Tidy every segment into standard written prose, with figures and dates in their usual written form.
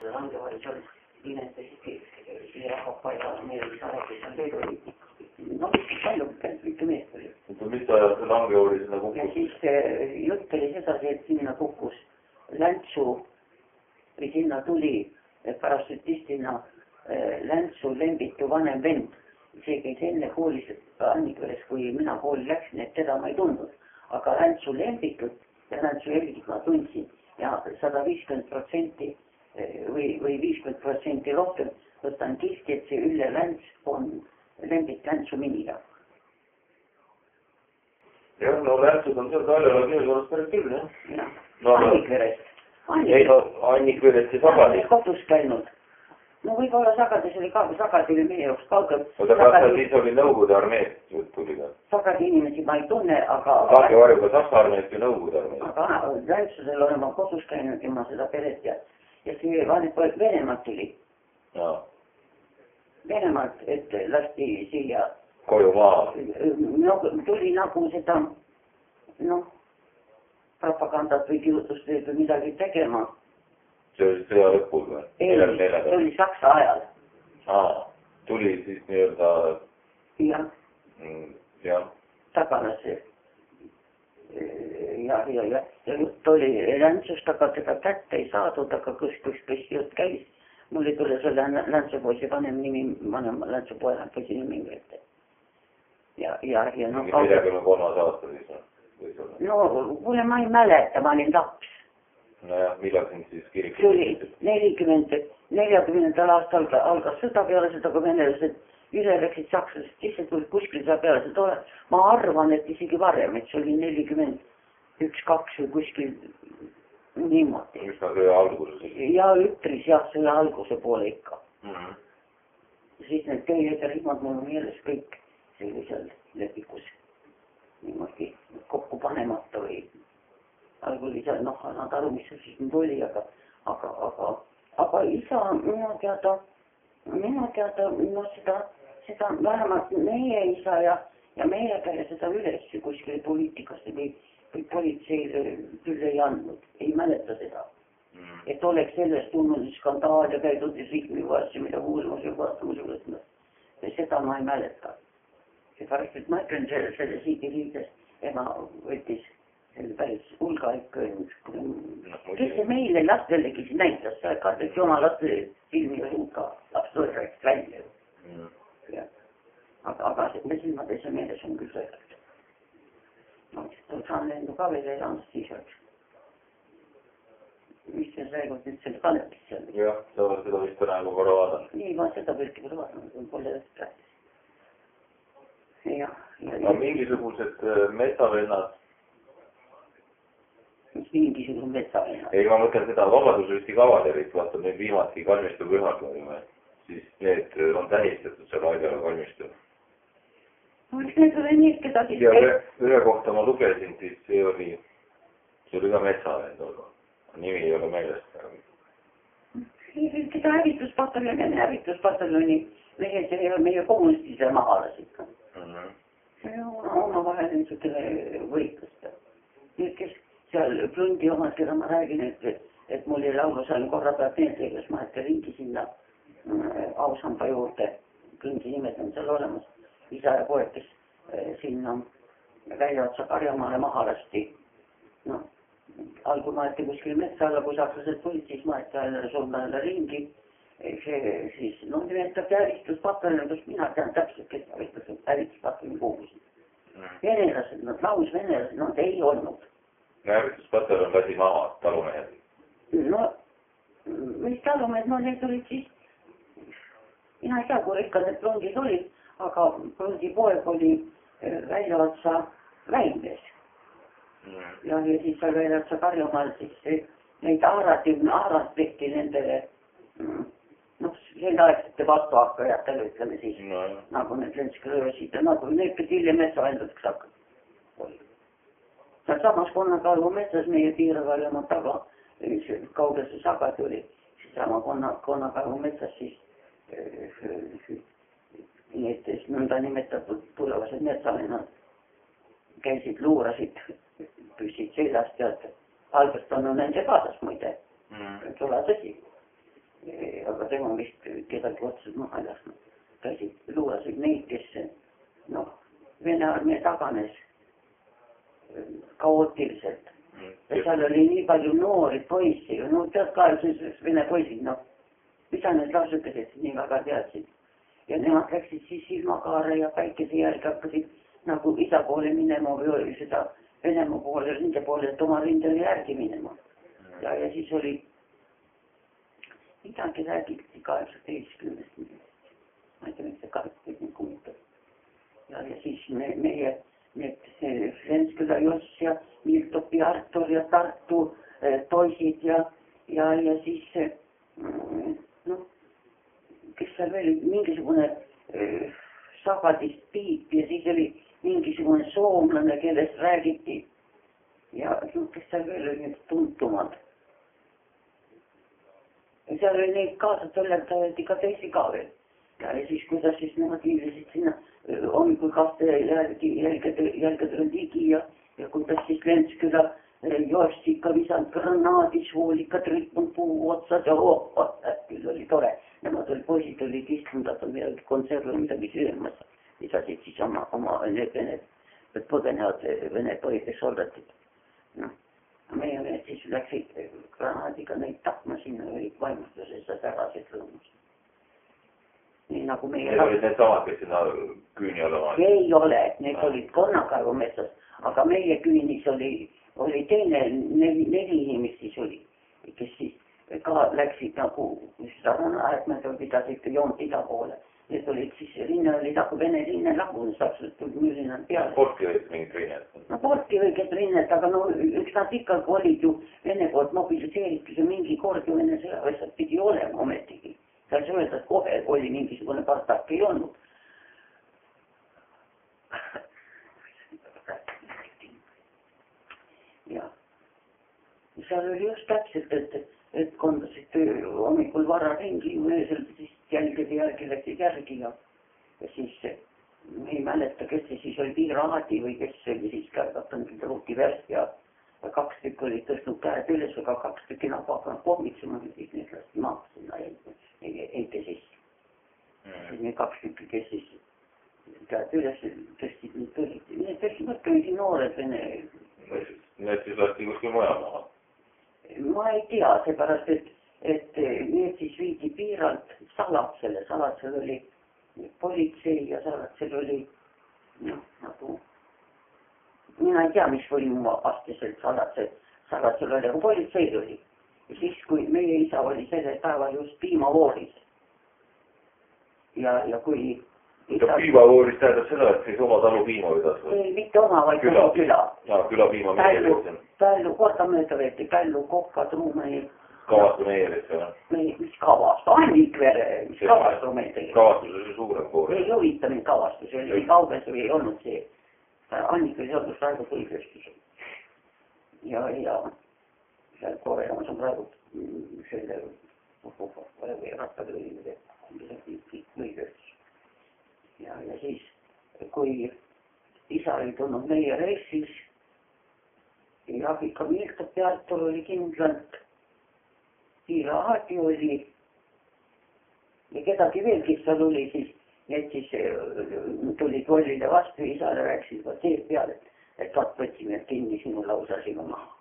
seda langevaris on nimetasid siia rahvapaigale meil sarapis on tööd oli. No, palju ikka meest oli. Mis ta langevaris sinna kukkus? Ja siis jutt oli sedasi, et sinna kukkus Läntsu või sinna tuli parasütistina Läntsu Lembitu vanem vend. See käis enne koolis Annikveres, kui mina kooli läksin, et teda ma ei tundnud. Aga Läntsu Lembitut ja Läntsu Lembitut ma tundsin ja 150% või 50% rohkem võtan kihti, et see Ülle Länts on Lembit Läntsu miniga. Jah, no Läntsud on seal Taljala keelkorras päris küll, jah? Jah, Annikverest. Ei, no Annikverest ja Sagadi. Kodus käinud. No võib-olla Sagadi oli meie jaoks kaugel. Oota, kas ta siis oli Nõukogude armeest tuli ka? Sagadi inimesi ma ei tunne, aga... Saakevarjuga Saksa armeest ja Nõukogude armeest. Aga Läntsusel olen ma kodus käinud ja ma seda peret ja see vanepoeg Venemaalt tuli. Jaa. Venemaalt, et lasti siia... Koju maa. No tuli nagu seda, propagandat või kiutustööd või midagi tegema. See oli sõja lõpul või? Ei, see oli Saksa ajal. Tuli siis nii-öelda... Jah. Taganes. Ja jutt oli Läntsust, aga teda kätte ei saadud, aga kus jutt käis. Mul ei tule selle Läntsupoisi vanem Läntsupoja poisi nimi ette. Ja no... Midagi on 3 aasta siis? No, kuule ma ei mäleta, ma olin laps. Nojah, millal sind siis kirik? See oli 40 aastal algas sõda peale seda, kui venelased üle läksid sakslased, sisse tulid kuskil seal peale seda. Ma arvan, et isegi varem, et see oli 41-2 või kuskil niimoodi. Mis ta sõja alguses? Ja ütris jah, sõja alguse poole ikka. Siis need köied ja rihmad mul on meeles kõik sellisel lepikus niimoodi kokku panemata või algul oli seal, nad aru, mis see siis nüüd oli, aga isa minu teada, seda vähemalt meie isa ja meie peale seda üles kuskil poliitikasse või politseile küll ei andnud, ei mäleta seda. Et oleks sellest tulnud skandaal ja käidud riikliku asja, mida uurimus ja vaatamus võtnud. Seda ma ei mäleta. Seepärast, et ma ütlen selle siigi liides, ema võttis selle päris hulga ikka, kes see meile lastellegi siis näitas, sa katsed oma laste filmi või hulga lapsed rääkis välja. Aga me silmades ja meeles on küll sõjalt. Saan lendu ka veel ei saanud siis oleks. Mis see räägud nüüd selle Kalepis seal? Jah, seda vist praegu korra vaadanud. Nii, ma seda pilti korra vaadanud, kui pole rääkis. No mingisugused metsavennad. Mis mingisugused metsavennad? Ei, ma mõtlen seda Vabadusvõisti kavaderit, vaata meil viimati kalmistu pühad olime. Siis need on tähistatud seal Aidala kalmistul. Miks need oli nii, keda siis... Ja ühe kohta ma lugesin, siis see oli ka metsavend olnud. Nimi ei ole meelest. Seda hävituspataloni mehed ja meie kommunistise maha lasid. See on omavahel niisugune võitlust. Nüüd, kes seal Plundi omad, keda ma räägin, et mul ei laulusain korra pealt meelde, kes ma ette ringi sinna ausamba juurde. Plundi nimed on seal olemas. Isa ja poeg, kes sinna välja otsa Karjamaale maha lasti. Algul maeti kuskil metsa alla, kui sakslased tulid, siis maeti surmale ringi. See siis, nimetab hävituspataljon, kus mina tean täpselt, kes hävituspataljon kuulusid. Venelased, laus venelased, nad ei olnud. Hävituspataljon lasi maha, talumehed. Mis talumehed, need olid siis, mina ei tea, kui ikka need Plundis olid, aga Plundi poeg oli välja otsa väimes. Ja siis seal välja otsa Karjumaal, siis neid haarad tehti nendele selle aegsete vastuhakkajatele, ütleme siis, nagu need lentskröösid ja nagu need hiljem metsavendudeks hakkad. Seal samas Konnakalu metsas meie piiravaljamaa taga, kaugel see Sagadi oli, siis sama Konnakalu metsas siis need nõnda nimetatud tulevased metsavennad käisid, luurasid, püsid seljast tead. Alberton on nende kaasas muide, tula tõsi. tema vist kedagi otsus maha ei lasknud. Käisid luuasid neid, kes Vene armee taganes kaootiliselt. Ja seal oli nii palju noori poissi, tead ka, vene poisid, mida need lapsukesed nii väga teadsid. Ja nemad läksid siis silmakaare ja päikese järgi hakkasid nagu isa poole minema või seda Venemaa poole, rinde poole, et oma rindele järgi minema. Ja siis oli midagi räägiti 18. Ma ei tea, miks see 18. kummitab. Ja siis meie Svensküla Joss ja Miltopi Artur ja Tartu toisid ja siis kes seal veel mingisugune Sagadist Piip ja siis oli mingisugune soomlane, kellest räägiti ja kes seal veel oli need tuntumad. Ja seal oli neid kaasatõletajaid ikka teisi ka veel. Ja siis kuidas siis nemad viilisid sinna hommikul kahte jälgedel ligi ja kuidas siis Lensküla Jost ikka visanud granaadi, soolikad rippunud puu otsad ja küll oli tore. Nemad poisid olid istunud midagi konservi midagi söömas. Lisasid siis oma need põgenevad vene soldatid. Meie mehed siis läksid granaadiga neid tapma sinna olid vaimustuses ja särasid lõumus. Nii nagu meie... Need olid need samad, kes sinna küüni alla maad? Ei ole, need olid Konnakaevu metsas, aga meie küünis oli teine, 4 inimest siis oli, kes siis ka läksid nagu seda rannaaegmedel pidasid joont ida poole. Need olid siis, linna oli nagu Vene linna lagunes, absoluut tuli müürinnad peale. Portki olid mingid rinnet? Portki olid rinnet, aga üks nad ikka olid ju Vene poolt mobiliseeritud ja mingi kord ju Vene sõjaväesad pidi olema ometigi. Seal see öelda, et kohe oli mingisugune partak ei olnud. Ja seal oli just täpselt, et kondasid hommikul vara ringi, öösel siis jälgide järgi läksid järgi ja siis ei mäleta, kes see siis oli Piiraadi või kes oli siis kärgatanud Ruuti Värst ja 2 tükki olid tõstnud käed üles, aga 2 tükki nagu hakanud kohmitsema ja siis need lasti maaks sinna eite sisse. Siis need 2 tükki, kes siis käed üles tõstsid, need tõstsid noored Vene. Need siis lasti kuskil mujal maha? Ma ei tea, seepärast, et need siis viidi Piiralt Salatsele. Salatsel oli politsei ja Salatsel oli nagu... Mina ei tea, mis võimu vastaselt Salatsel oli, aga politsei oli. Ja siis, kui meie isa oli sellel päeval just piimavooris. Ja kui... Piimavooris tähendab seda, et siis oma talu piima vedas? Ei, mitte oma, vaid küla. Küla piima meeles. Pällu, korda mööda veeti, Pällu, Kokka, Truumeni. Kavastu meeles, jah? Mis kavastu? Annikvere, mis kavastu meil tegelikult? Kavastus oli suurem pool. Ei huvita mind kavastus, oli kauges või ei olnud see. Annikvere seadus praegu põhikööstus. Ja seal Koreamas on praegu selle rattaga põhikööstus. Ja siis, kui isa oli tulnud meie reisis, ja ikka Miltopi Artur oli kindlalt, Piiraadi oli, ja kedagi veel, kes seal oli, siis need siis tulid Vollile vastu, isale rääksid juba teed peale, et võtsime kinni sinu lausasime maha.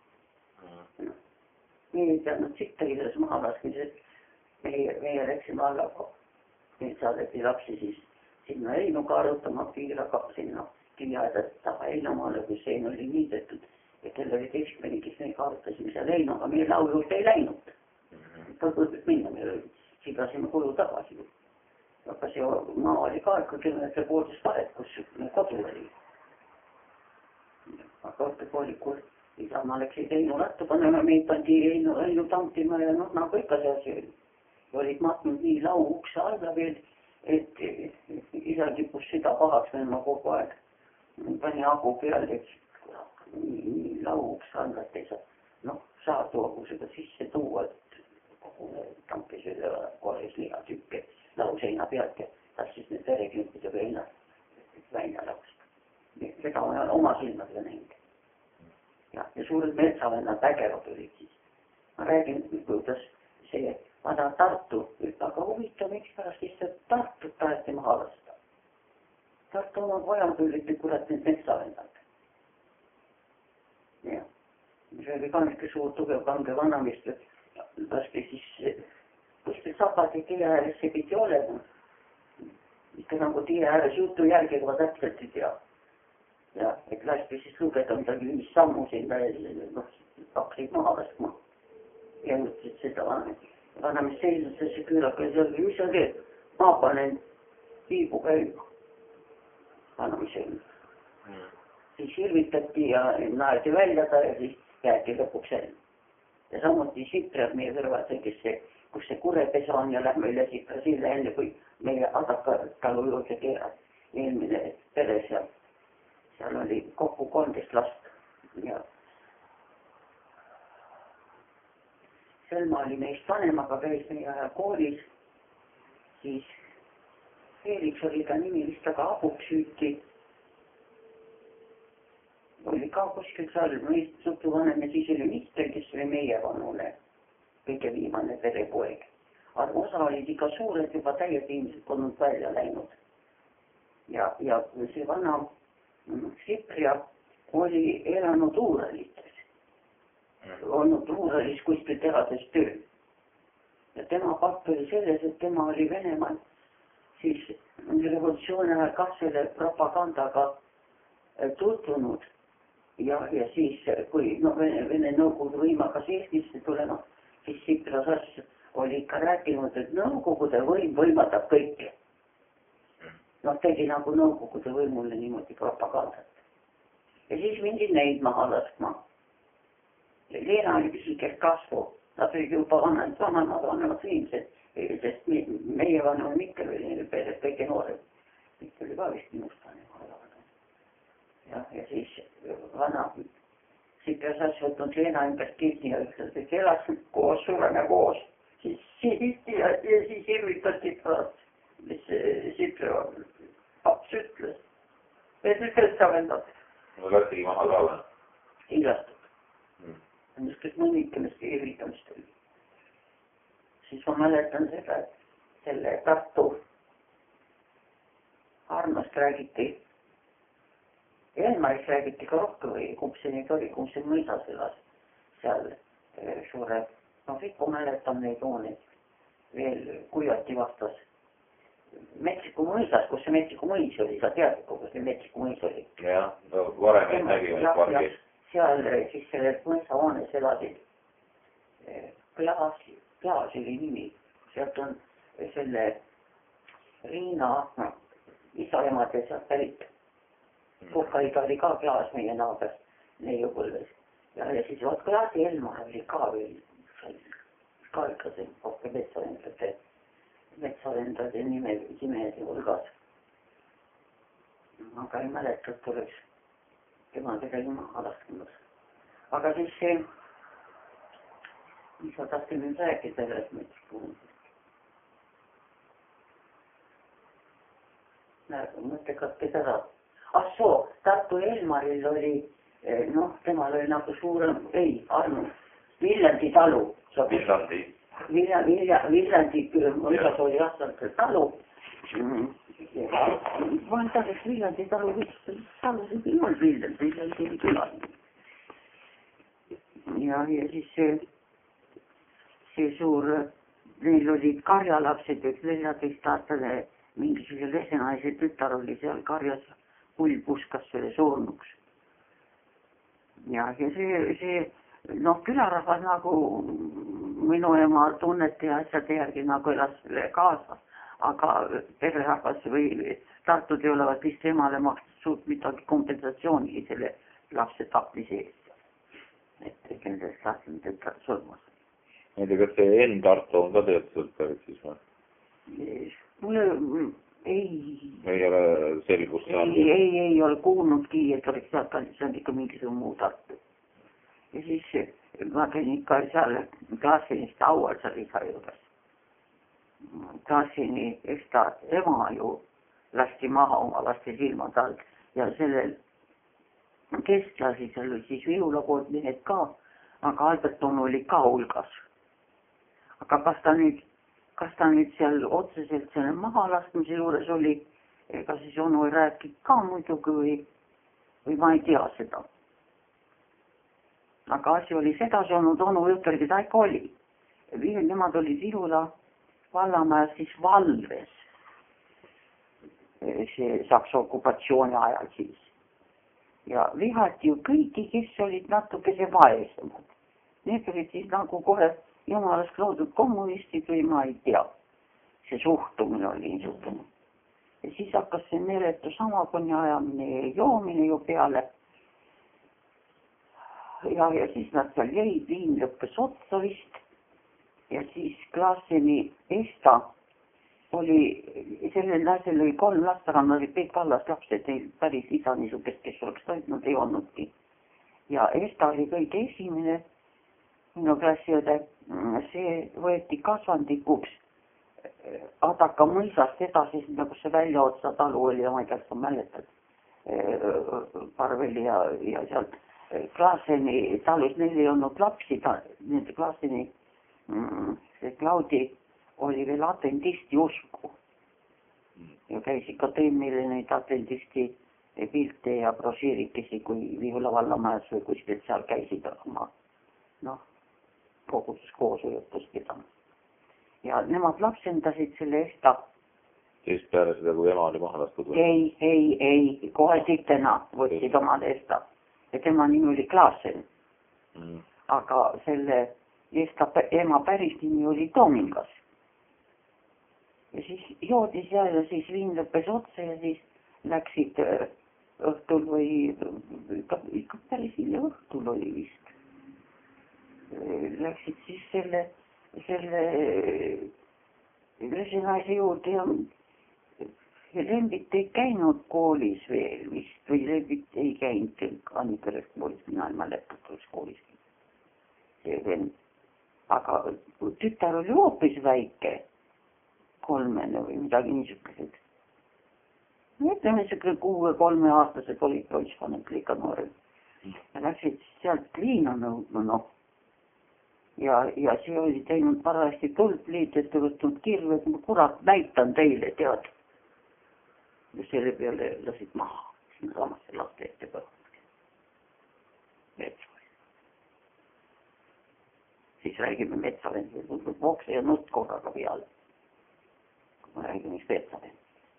Meie ei teadnud sitta hiljas maha laskmised, meie läksime alla, meil saadeti lapsi siis sinna Einuga arutama Piiraga, sinna Kiviaedad taha Einumaale, kus Ein oli niidetud. Ja kell oli teistmeni, kes meiga arutasime seal Einuga, meie laulu juurde ei läinud. Põhjus minna, me sigasime koju tagasi. Aga see maa oli ka ikka kilomeetri poolest vahet, kus kodu oli. Aga õppekoolikul Isamaa läksid Einu rattu panema, meid pandi Einu tampima ja nagu ikka see asi oli. Olid matnud nii lau ukse alla veel, et isa kipus süda pahaks venema kogu aeg. Pani agu peale, et nii lauuks alla, et ei saa toogusega sisse tuua, et kogu tampis üle korres lihatükke lauseina pealt ja tassis need vereklimpidega ennast välja laust. Seda on oma silmadega näinud. Ja suured metsavennad vägevad olid siis. Ma räägin, kuidas see vana Tartu, aga oma pojad olid kurat need metsavendad. Jah. See oli ka niisugune suur tugev kange vanamist, lasti siis kuskil Sapati tie ääres see pidi olema. Ikka nagu tie ääres jutu järgi juba täpselt ei tea. Ja et lasti siis lugeda midagi 5 sammu sinna ja hakkasid maha laskma. Ja mõtlesid seda vanamist seisus see küülaka ja seal, mis sa teed? Ma panen viibu käima. Vanamise siis hirvitati ja naerdi välja ta ja siis jäeti lõpuks enne. Ja samuti Siprad meie kõrval tegis see, kus see kurepesa on ja lähme üle Sipra silla enne, kui meie Adaka talu juurde keerad. Eelmine pere seal oli kokku 13 last. Ja Selma oli meist vanem, aga käis meie ajal koolis. Siis Feeliks oli ta nimi vist aga abuks hüüti. Oli ka kuskil seal meist sutuvanem ja siis oli Mister, kes oli meie vanune. Kõige viimane verepoeg. Aga osa olid ikka suured juba täied inimesed polnud välja läinud. Ja see vana Sipria oli elanud Uuralites. Olnud Uuralis kuskil terases töö. Ja tema patt oli selles, et tema oli Venemaal siis revolutsiooni ajal ka selle propagandaga tutvunud. Ja siis, kui Vene nõukogude võim hakkas Eestisse tulema, siis Sipras asju oli ikka rääkinud, et nõukogude võim võimaldab kõike. Tegi nagu nõukogude võimule niimoodi propagandat. Ja siis mindi neid maha laskma. Leena oli pisikest kasvu. Nad olid juba vanemad inimesed, sest meie vanema Mikkel oli peres kõige noorem. Mikkel oli ka vist minust vanem. Ja siis vana Sipras asju võtnud Leena ümber kinni ja ütles, et elas koos, sureme koos. Siis sihiti ja siis hirvitati pärast, mis Sipra paps ütles. Et ütles sa vendad. No lähtigi maha ka või? Ei lastud. Niisugust mõnikamist ja hirvitamist oli. Siis ma mäletan seda, et selle Tartu Arnost räägiti. Elmaris räägiti ka rohkem või kumb see nüüd oli, kumb see mõisas elas seal suure, Riku mäletan neid hooneid veel Kujati vastas. Metsiku mõisas, kus see Metsiku mõis oli, sa tead, kus see Metsiku mõis oli? Jah, varem ei nägime pargi. Seal siis selles mõisahoones elasid Klaas oli nimi. Sealt on selle Riina isa-emad ja sealt pärit. Puhkaida oli ka Klaas meie naaber neiupõlves. Ja siis vaat Klaasi Elmar oli ka veel ka ikka see rohkem metsavendade nimede hulgas. Aga ei mäleta, et oleks tema kedagi maha lasknud. Aga siis see, mis ma tahtsin nüüd rääkida sellest Metsiku. Mõttekad ära. Soo, Tartu Elmaril oli, temal oli nagu suurem, Viljandi talu. Viljandi mõisas oli aastalt talu. Ma ei tea, kes Viljandi talu ei olnud Viljandi oli külas. Ja siis see suur, neil olid karjalapsed, üks 14-aastane mingisuguse lesenaise tütar oli seal karjas, hull puskas selle surnuks. Ja see külarahvas nagu minu ema tunnete ja asjade järgi nagu elas kaasa, aga pererahvas või Tartud ei olevat vist emale makstud suurt midagi kompensatsiooni selle lapse tapmise eest. Et kendest lasin tütar surmas. Kas see Enn Tartu on ka töötatud pärit siis või? Mulle ei ole selgust saanud. Ei ole kuulnudki, et oleks sealt on ikka mingisugune muu Tartu. Ja siis ma käin ikka seal Klaasinist aual seal isa juures. Klaasini ema ju lasti maha oma laste silmad all ja sellel kesklasi seal oli siis viiulakood mehed ka, aga Alberton oli ka hulgas. Aga kas ta nüüd seal otseselt selle maha laskmise juures oli, ega siis onu ei rääkinud ka muidugi või ma ei tea seda. Aga asi oli sedasi olnud, onu juhtorgi ta ikka oli. Nemad olid Vihula Vallamäe siis valves. See Saksa okupatsiooni ajal siis. Ja vihati ju kõiki, kes olid natukese vaesemad. Need olid siis nagu kohe jumalast loodud kommunistid või ma ei tea. See suhtumine oli niisugune. Ja siis hakkas see meeletu samakonni ajamine ja joomine ju peale. Ja siis nad seal jäid, viin lõppes otsa vist. Ja siis Klaaseni Esta oli, sellel asjal oli 3 last, aga nad olid kõik vallas lapsed, ei päris isa niisugust, kes oleks toitnud, ei olnudki. Ja Esta oli kõige esimene, minu klassiõde, see võeti kasvandikuks Adaka mõisast edasi, nagu see väljaotsa talu oli ja ma ei tea, kas sa mäletad, Parveli ja sealt Klaaseni talus, neil ei olnud lapsi, nende Klaaseni see Claudi oli veel atentisti usku. Ja käis ikka tõi meile neid atentisti pilte ja brošiirikesi, kui Vihula Vallamäes või kuskilt seal käisid oma koguses koosolekust pidanud. Ja nemad lapsendasid selle Esta. Siis peale seda, kui ema oli maha lastud? Ei, kohe titena võtsid omad Esta. Ja tema nimi oli Klaasen. Aga selle Esta ema päris nimi oli Domingas. Ja siis joodi seal ja siis viin lõppes otsa ja siis läksid õhtul või ikka päris hilja õhtul oli vist. Läksid siis selle naise juurde ja Lembit ei käinud koolis veel vist või Lembit ei käinud Annikõles koolis, mina ei mäletatud koolis. See vend. Aga tütar oli hoopis väike, 3 või midagi niisugused. Ütleme, 6-3-aastased olid poissvanemad ikka noored. Ja läksid sealt liina nõudma, Ja see oli teinud parajasti tuld liidet ja võtnud kirve, et ma kurat näitan teile, tead. Ja selle peale lasid maha, sinna samasse laste ette põhvad. Metsavend. Siis räägime metsavend, vokse ja nutt korraga peale. Ma räägime, mis metsavend.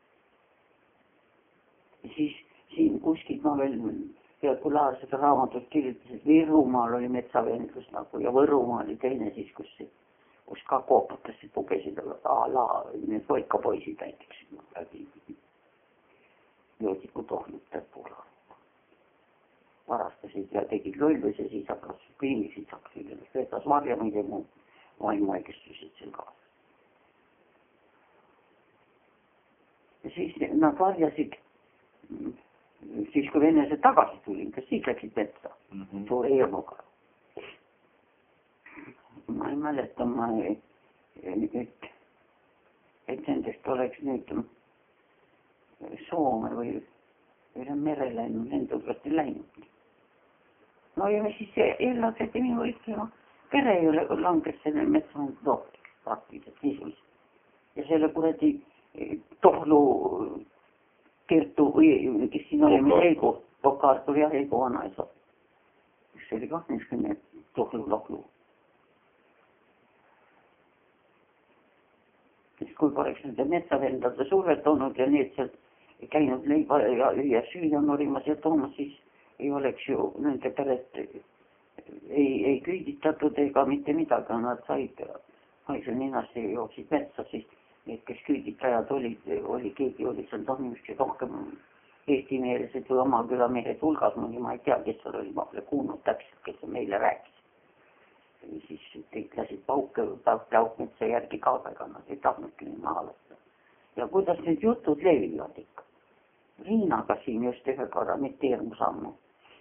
Ja siis siin kuskilt ma veel regulaarsed raamatud kirjutasid, Virumaal oli metsavendlus nagu ja Võrumaal oli teine siis, kus ka koopatasid pugesid need voikapoisid näiteks läbi joodiku tohnutel puhla. Varastasid ja tegid lollus ja siis hakkas kliinisid hakkasid ennast vedas varjamid ja muu vaimuaigestusid seal kaasa. Ja siis nad varjasid siis kui Venese tagasi tulin, kas siis läksid metsa suure hirmuga. Ma ei mäleta, et nendest oleks nüüd Soome või mere läinud, nende hulgast ei läinud. No ja siis eellaseti minu ütlema, pere ju langes selle metsavend tohtiks praktiliselt sisuliselt. Ja selle kuradi Tohlu Kertu või kes siin oli, Heigo, Tokartu ja Heigo vanaisa. See oli kah niisugune Tohlu-Lohlu. Siis kui poleks nende metsavendade survet olnud ja need sealt käinud leiba ja süüa norimas ja toomas, siis ei oleks ju nende peret ei küüditatud ega mitte midagi. Nad said haise ninast ja jooksid metsa, siis need, kes küüditajad oli keegi oli seal niisugused rohkem eestimeelsed või oma külamehed hulgas, ma ei tea, kes seal oli, ma pole kuulnud täpselt, kes meile rääkis. Siis kõik lasid paukmetsa järgi ka, ega nad ei tahtnudki nii maha lasta. Ja kuidas need jutud levivad ikka? Riinaga siin just ühe korra, mitte hirmus ammu.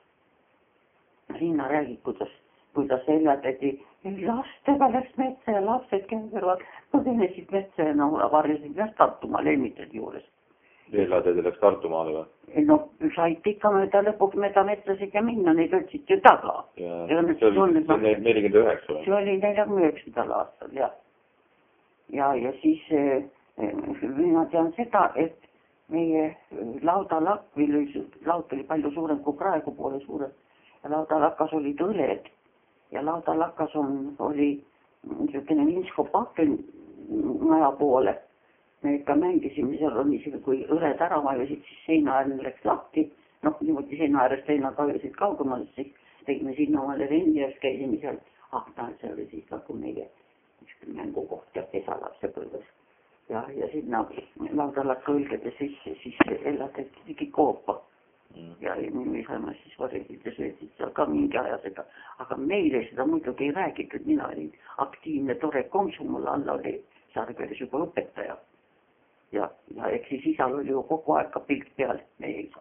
Riina räägib, kuidas eljatati lastega läks metsa ja lapsed käivad, põgenesid metsa ja varjasid näst Tartumaal Helmitede juures. Eljatati läks Tartumaale või? No said ikka mööda lõpuks mööda metsasid ja minna, neid otsiti ju taga. See oli 49 või? See oli 49. aastal, jah. Ja siis mina tean seda, et meie laudalakk, laud oli palju suurem kui praegu, poole suurem. Ja laudalakas olid õled ja laudalakas oli niisugune vinskopaken maja poole. Me ikka mängisime, seal on isegi, kui õled ära vajusid, siis seina äärne läks lahti. Noh, niimoodi seina äärest seina kajusid kaugemale, siis tegime sinna omale renni ja käisime seal. See oli siis nagu meie mängukoht ja pesalapse põlves. Ja sinna laudalakka õlgede sisse, siis elatati tegi koopa. Ja minu isaema siis varjsid ja söösid seal ka mingi aja seda. Aga meile seda muidugi ei räägitud, mina olin aktiivne, tore komsu, mul alla oli Sargeris juba õpetaja. Ja eks siis isal oli ju kogu aeg ka pilt peal, meie isal.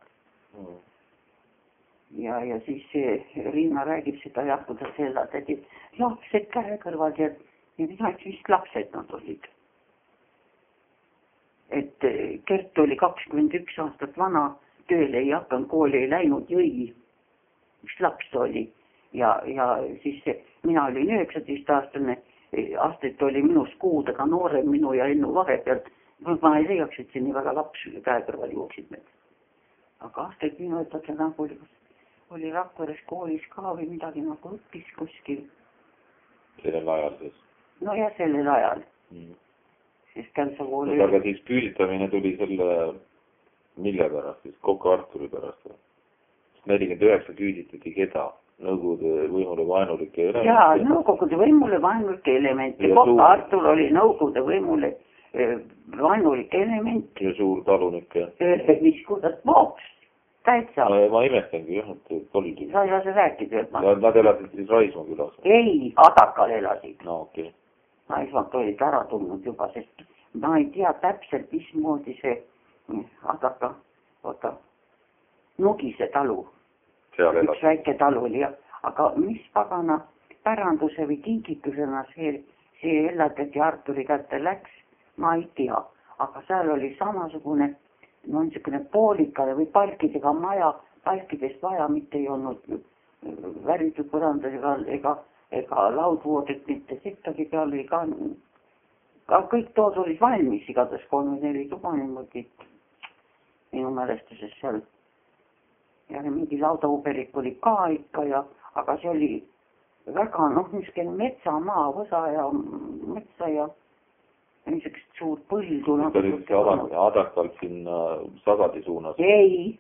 Ja siis Riina räägib seda jah, kuidas elatati lapsed käe kõrvad ja mina vist lapsed nad olid. Et Kert oli 21 aastat vana, tööle ei hakanud, kooli ei läinud, jõi, mis laps oli. Ja siis mina olin 19-aastane, Astrid oli minust kuudega noorem minu ja Ennu vahepealt. Ma ei leiaks, et see nii väga laps käe kõrval jooksid meil. Aga Astrid minu ütleb, nagu oli Rakveres koolis ka või midagi nagu õppis kuskil. Sellel ajal siis? No ja sellel ajal. Siis Kälsa kooli... Aga siis küüditamine tuli selle mille pärast, siis Koko Arturi pärast. 49 küüditati keda? Nõukogude võimule vaenulike elemente? Jaa, nõukogude võimule vaenulike elemente. Koko Artur oli nõukogude võimule vaenulike elemente. Ja suur talunike? Mis kudat vooks? Täitsa. Ma imestangi jah, et oligi. Sa ei lase rääkida. Nad elasid siis Raismaa külas? Ei, Adakal elasid. No okei. Raismaalt olid ära tulnud juba, sest ma ei tea täpselt, mismoodi see Adaka, Nugise talu. Üks väike talu oli, aga mis pagana päranduse või kingitusena see elatati Arturi kätte läks, ma ei tea. Aga seal oli samasugune niisugune poolikale või palkidega maja, palkidest vaja mitte ei olnud väritud põrandadega ega laudvoodit mitte, sittagi peal oli ka kõik tood olid valmis, igatahes 3-4 tuba niimoodi minu mälestuses seal. Ja mingi laudauberik oli ka ikka, aga see oli väga niisugune metsamaa, võsa ja metsa ja niisugust suurt põldu. See oli Adakalt sinna Sagadi suunas? Ei.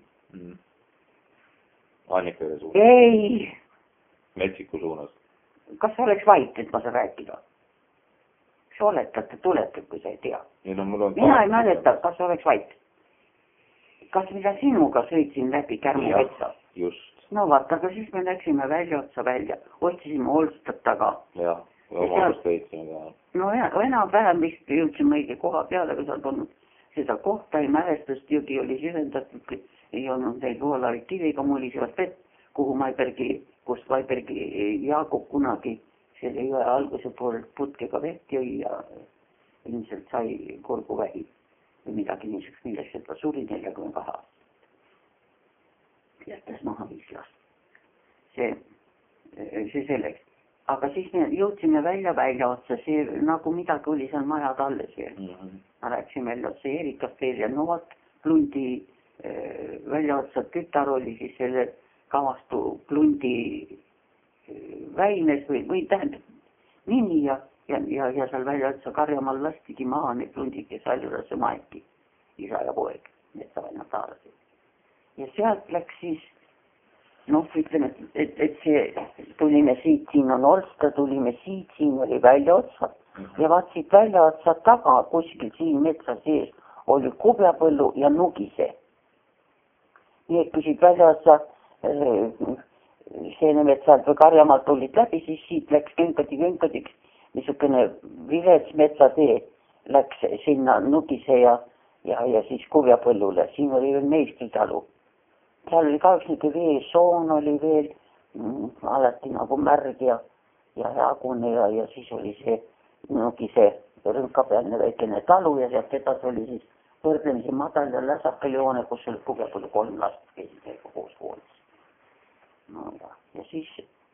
Annikere suunas? Ei. Metsiku suunas? Kas sa oleks vait, et ma saan rääkida? Sa oletad, tuletab, kui sa ei tea. Mina ei mäleta, kas sa oleks vait. Kas mida sinuga sõitsin läbi Kärmu metsa? Just. No vaata, aga siis me läksime väljaotsa välja, otsisime Olstat taga. Jah, omadust sõitsime ka. No enam-vähem vist jõudsime õige koha peale, kui sa tulnud seda kohta ei mälestust, jõgi oli süvendatud, ei olnud neid voolarid kiviga mulisevad vett, kust Vaibergi Jaakob kunagi selle jõe alguse pool putkega vett jõi ja ilmselt sai kurguvähi või midagi niisugust, millest ta suri 42 aastat. Jättes maha 5 last. See selleks. Aga siis me jõudsime väljaotsa, see nagu midagi oli seal majad alles veel. Ma rääksin väljaotsa Erikast veel ja Noot Plundi väljaotsa tütar oli siis selle kavastu Plundi Väines või tähendab nimi ja seal väljaotsa Karjamaal lastigi maha need Plundid, kes Aljurasse maeti, isa ja poeg, metsavännad taarasid. Ja sealt läks siis, ütleme, et see tulime siit, siin on Olsta, tulime siit, siin oli väljaotsa ja vaat siit väljaotsa taga, kuskil siin metsa sees oli Kubjapõllu ja Nugise. Nii et kui siit väljaotsa Seenemetsalt või Karjamaalt tulid läbi, siis siit läks künkadiks, niisugune vilets metsatee läks sinna Nugise ja siis Kubjapõllule. Siin oli veel Meistritalu. Seal oli ka üks niisugune veesoon oli veel, alati nagu märg ja jagune ja siis oli see Nugise rünkapealne väikene talu ja sealt edasi oli siis võrdlemisi madal ja läsakajoone, kus oli Kubjapõllu 3 last, käisid teiega koos koolis. Ja siis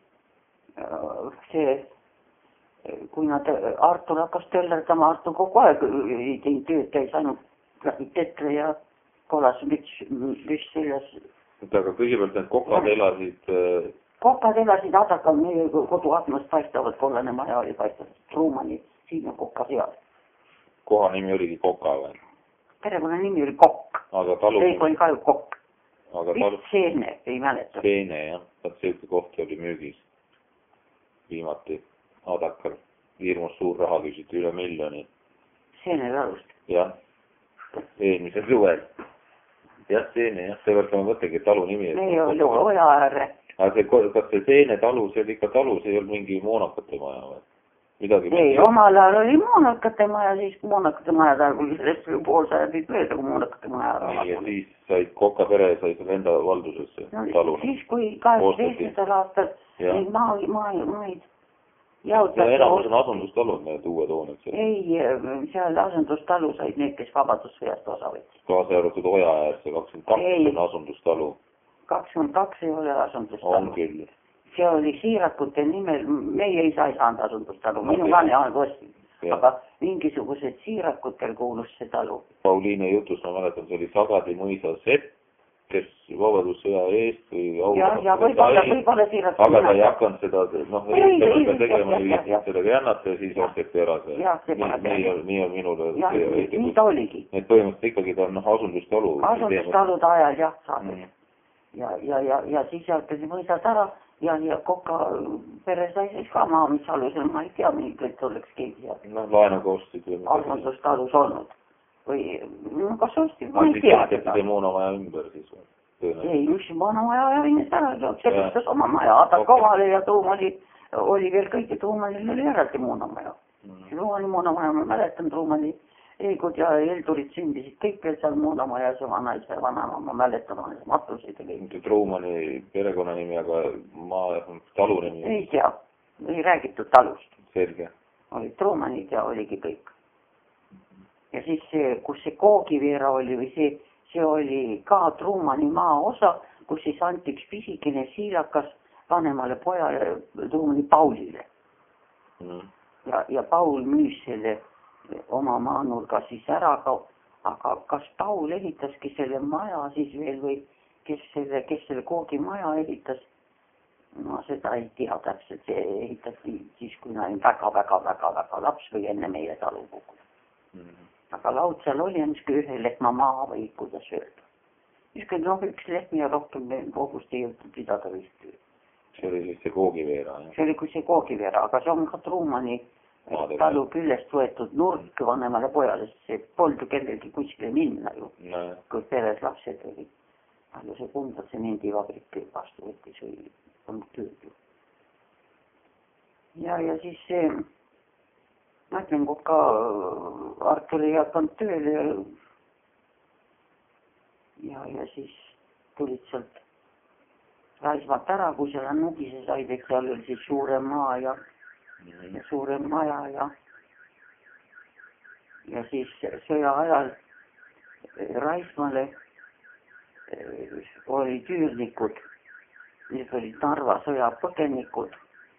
see, kui nad Artur hakkas töllerdama, Artur kogu aeg ei teinud tööd, käis ainult läbi Tetre ja kolas müts seljas. Aga kõigepealt need kokad elasid... Kokad elasid Adakal, meie koduaknast paistavad, kollane maja oli paistatud Truumani, siin on Koka seal. Koha nimi oligi Koka või? Perekonna nimi oli Kokk. Aga talu... Teik oli ka ju Kokk. Vist Seene, ei mäleta. Seene, jah. Selline koht oli müügis. Viimati Adakal. Hirmus suur raha küsiti üle 1 miljoni. Seene talust. Jah. Eelmisel suvel. Jah, Seene, jah. Seepärast ma mõtlengi talu nimi. Meie oli Oja ääre. Aga kas see Seene talu, see oli ikka talu, see ei olnud mingi moonakate maja või? Ei, omal ajal oli moonakate maja, siis moonakate maja taal, kui sellest oli pool sajandit mööda, kui moonakate maja ära. Ja siis said Koka pere sai selle enda valdusesse taluna. Siis kui 18. aastal neid maid jaotatud... Ja enamus on asundustalud, need uued hooned. Ei, seal asundustalu said need, kes vabadussõjast osa võtsid. Kaasa arvatud Oja äärse 22 on asundustalu. 22 ei ole asundustalu. On küll. See oli siirakute nimel, meie isa ei saanud asundustalu, minu vane aeg ostis, aga mingisugused siirakutel kuulus see talu. Pauliine jutus, ma mäletan, see oli Sagadi mõisa Sepp, kes vabadussõja eest või ja võib-olla siirakute. Aga ta ei hakanud seda, ei tegema, sellega jännata ja siis osteti ära see. Nii on minule. Nii ta oligi. Need põhimõtteliselt ikkagi ta on asundustalu. Asundustalude ajal jah saanud. Ja siis jätkasid mõisad ära. Ja Koka pere sai siis ka maa, mis alusel ma ei tea, mingi oleks keegi seal. Laenuga ostid. Asundustalus olnud. Või, kas ostid, ma ei tea. See moonamaja ümber siis või? Ei, üks moonamaja ja inimest ära, sellistas oma maja. Adakavale ja Truumani oli veel kõige, Truumanil oli järeldi moonamaja. Truumani moonamaja, ma mäletan, Truumani Eegud ja Eldurid sündisid kõik veel seal moonamajas ja vanaisa ja vanama, ma mäletan, matusid ja kõik. Truumani perekonnanimi, aga talu nimi? Ei tea, ei räägitud talust. Selge. Oli Truumanid ja oligi kõik. Ja siis see, kus see Koogiveera oli või see oli ka Truumani maa osa, kus siis anti üks pisikene siilakas vanemale pojale Truumani Paulile. Ja Paul müüs selle oma maanurga siis ära, aga kas Paul ehitaski selle maja siis veel või kes selle Koogi maja ehitas, no seda ei tea täpselt, see ehitati siis, kui ta oli väga laps või enne meie talu kukkus. Aga laud seal oli ühe lehma maa või kuidas öelda. Üks lehm ja rohkem kogust ei jõutud pidada vist. See oli siis see Koogiveera? See oli see Koogiveera, aga see on ka Truumani talu küljest võetud nurk vanemale pojale, sest see poldu kellelgi kuskile minna ju, kui peres lapsed olid. Aga see Kunda tsemendivabrik vastu võttis või on tööd ju. Ja siis see, ma ütlen, kui ka Artur ei hakanud tööle ja siis tulid sealt Raismalt ära, kui seal Nugise said, eks seal oli siis suurem maa ja suurem maja ja siis sõja ajal Raismale oli tüürnikud, need olid Narva sõjapõgenikud.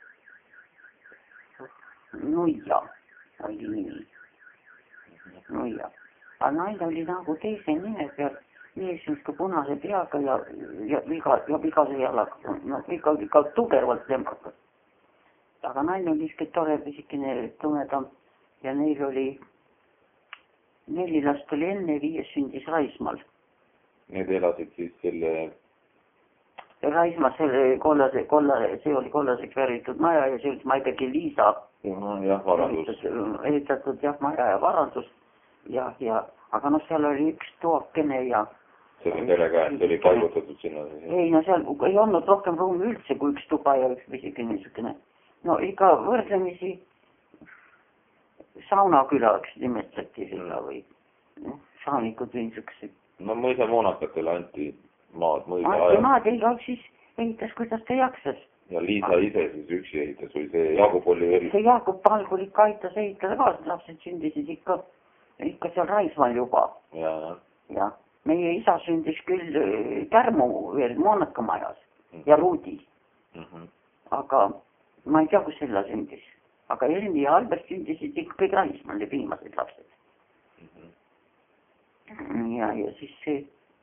Nuia oli nimi. Nuia. Aga naine oli nagu teise nime peal, mees punase peaga ja vigase jalaga, ikka tugevalt lembakad. Aga naine oli iske tore pisikene tumedam ja neil oli 4 last oli enne, 5 sündis Raismaal. Need elasid siis selle... Raismaal selle see oli kollaseks väritud maja ja see oli, ma ei tegi Liisa. Jah, varandus. Ehitatud jah, maja ja varandus. Aga seal oli üks toakene ja... See oli pere käest, oli paigutatud sinna. Ei, no seal ei olnud rohkem ruumi üldse kui üks tuba ja üks pisikene niisugune. No ikka võrdlemisi saunakülaks nimetati seda või saanikud või niisugused. No mõisa moonakatele anti maad mõisa ajal. Anti maad ja igaüks siis ehitas, kuidas ta jaksas. Ja Liisa ise siis üksi ehitas või see Jaagup oli veel? See Jaagup Palgul ikka aitas ehitada ka, lapsed sündisid ikka seal Raismaal juba. Ja meie isa sündis küll Kärmu veel Moonakamajas ja Ruudi. Aga ma ei tea, kus Sella sündis. Aga Elmi ja Albert sündisid ikka kõik Raismaal ja viimased lapsed. Ja siis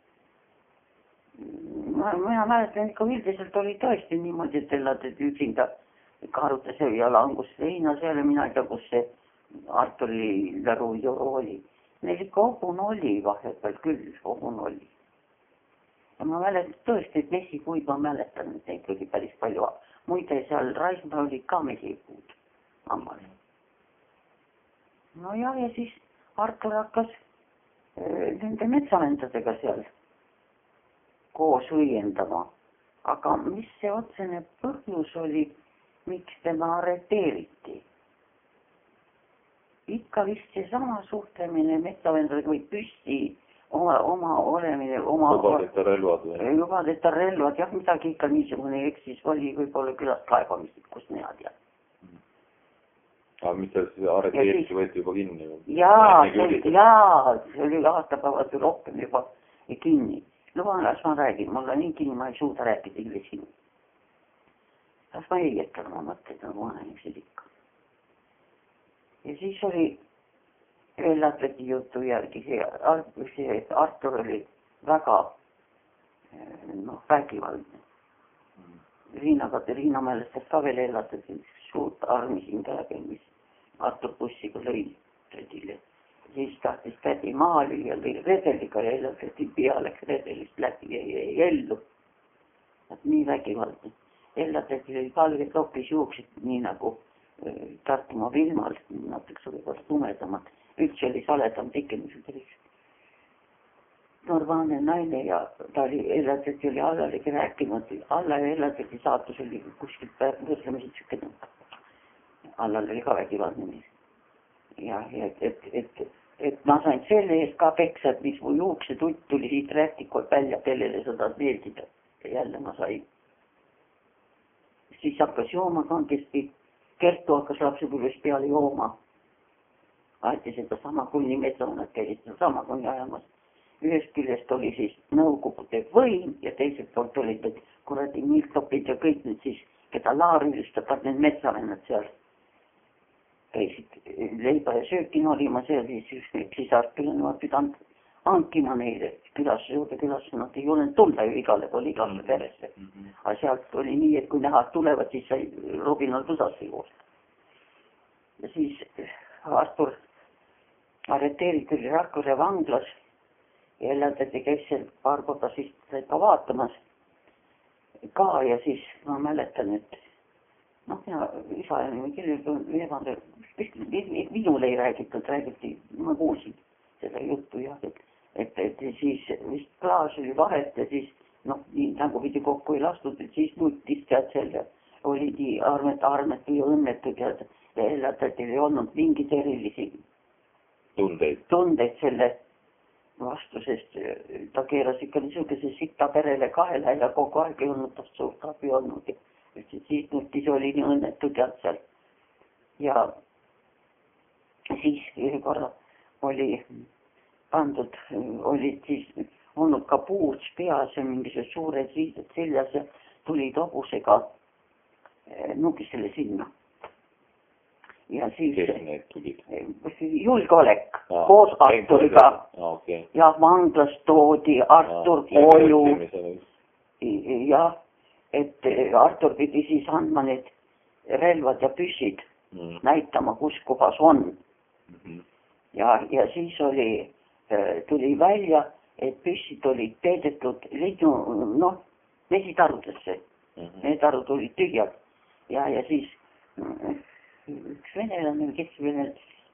mina mäletan, ikka üldiselt oli tõesti niimoodi, et elad üksinda karutas ja langus seina seal ja mina ei tea, kus see Arturi Läru joru oli. Neil ikka ogun oli vahepeal küll, ogun oli. Ja ma mäletan tõesti, et mesikuid ma mäletan, et neid oli päris palju. Muide, seal Raismaa oli ka mesikuud ammal. No ja siis Artur hakkas nende metsavendadega seal koos õiendama. Aga mis see otsene põhjus oli, miks tema arreteeriti? Ikka vist see sama suhtlemine metsavendadega või püsti oma olemine, lubadeta relvad või? Lubadeta relvad, jah, midagi ikka niisugune eksis oli võib-olla külast kaebamised, kus mina tean. Aga mis ta siis arreteeriti, võeti juba kinni? Jaa, see oli aastapäevad või rohkem juba kinni. Luban, las ma räägin, mul on nii kinni, ma ei suuda rääkida inglise. Las ma õietan oma mõtteid, nagu vanemesed ikka. Ja siis oli Ellatleti jutu järgi see Artur oli väga vägivaldne. Riina meelest ka veel Ellatleti suurt armi siin käega, mis Artur bussiga lõi redile. Siis tahtis tädi maali ja lõi redeliga ja Ellatleti pea läks redelist läbi ja jäi ellu. Nii vägivaldne. Ellatleti oli valged loppis juuksid, nii nagu Tartumaa Vilmal, natuke võib-olla tumedamad. Üldse oli saledam tegemised oli normaalne naine ja ta oli Ellatleti oli Allalegi rääkimata. Alla ja Ellatleti saatus oli kuskilt võrdlemisi tsükene. Allal oli ka vägivaldne mees. Ja et ma sain selle eest ka peksa, et mis mu juukse tutt tuli siit räätikul välja, kellele seda meeldida. Ja jälle ma sain. Siis hakkas jooma kangesti. Kertu hakkas lapsepõlves peale jooma. Aeti seda sama kunni metsavannad käisid sama kunni ajamas. Ühest küljest oli siis nõukogude võim ja teiselt poolt olid need kuradi miltopid ja kõik need siis, keda laarülistavad need metsavennad seal. Käisid leiba ja sööki norima seal, siis Artule nad pidanud hankima neile külasse juurde külasse. Nad ei olnud tulla ju igale pool igasse peresse. Aga sealt oli nii, et kui näha tulevad, siis sai Robinal pusasse juurde. Ja siis Artur arreteeriti oli Rakvere vanglas ja Ellatleti käis seal paar korda siis ka vaatamas ka ja siis ma mäletan, et ja isa ja kellel minule ei räägitud, räägiti, ma kuulsin seda juttu ja et siis vist klaas oli vahet ja siis nii nagu pidi kokku ei lastud, et siis nuttis tead selle, oli nii armetu ja õnnetud ja Ellatletil ei olnud mingid erilisi tundeid selle vastu, sest ta keeras ikka niisuguse sitta perele kahele ja kogu aeg ei olnud tast suurt abi olnud. Siis nuttis oli nii õnnetud tead seal. Ja siis ühe korra oli pandud, olid siis olnud ka puuts peas ja mingisugused suured riided seljas ja tulid hobusega nugisele sinna. Ja siis julgeolek koos Arturiga ja vanglas toodi Artur koju ja et Artur pidi siis andma need relvad ja püssid näitama, kus kohas on. Ja siis tuli välja, et püssid olid peidetud mesitarudesse. Need arud olid tühjad ja siis üks venelane, kes veel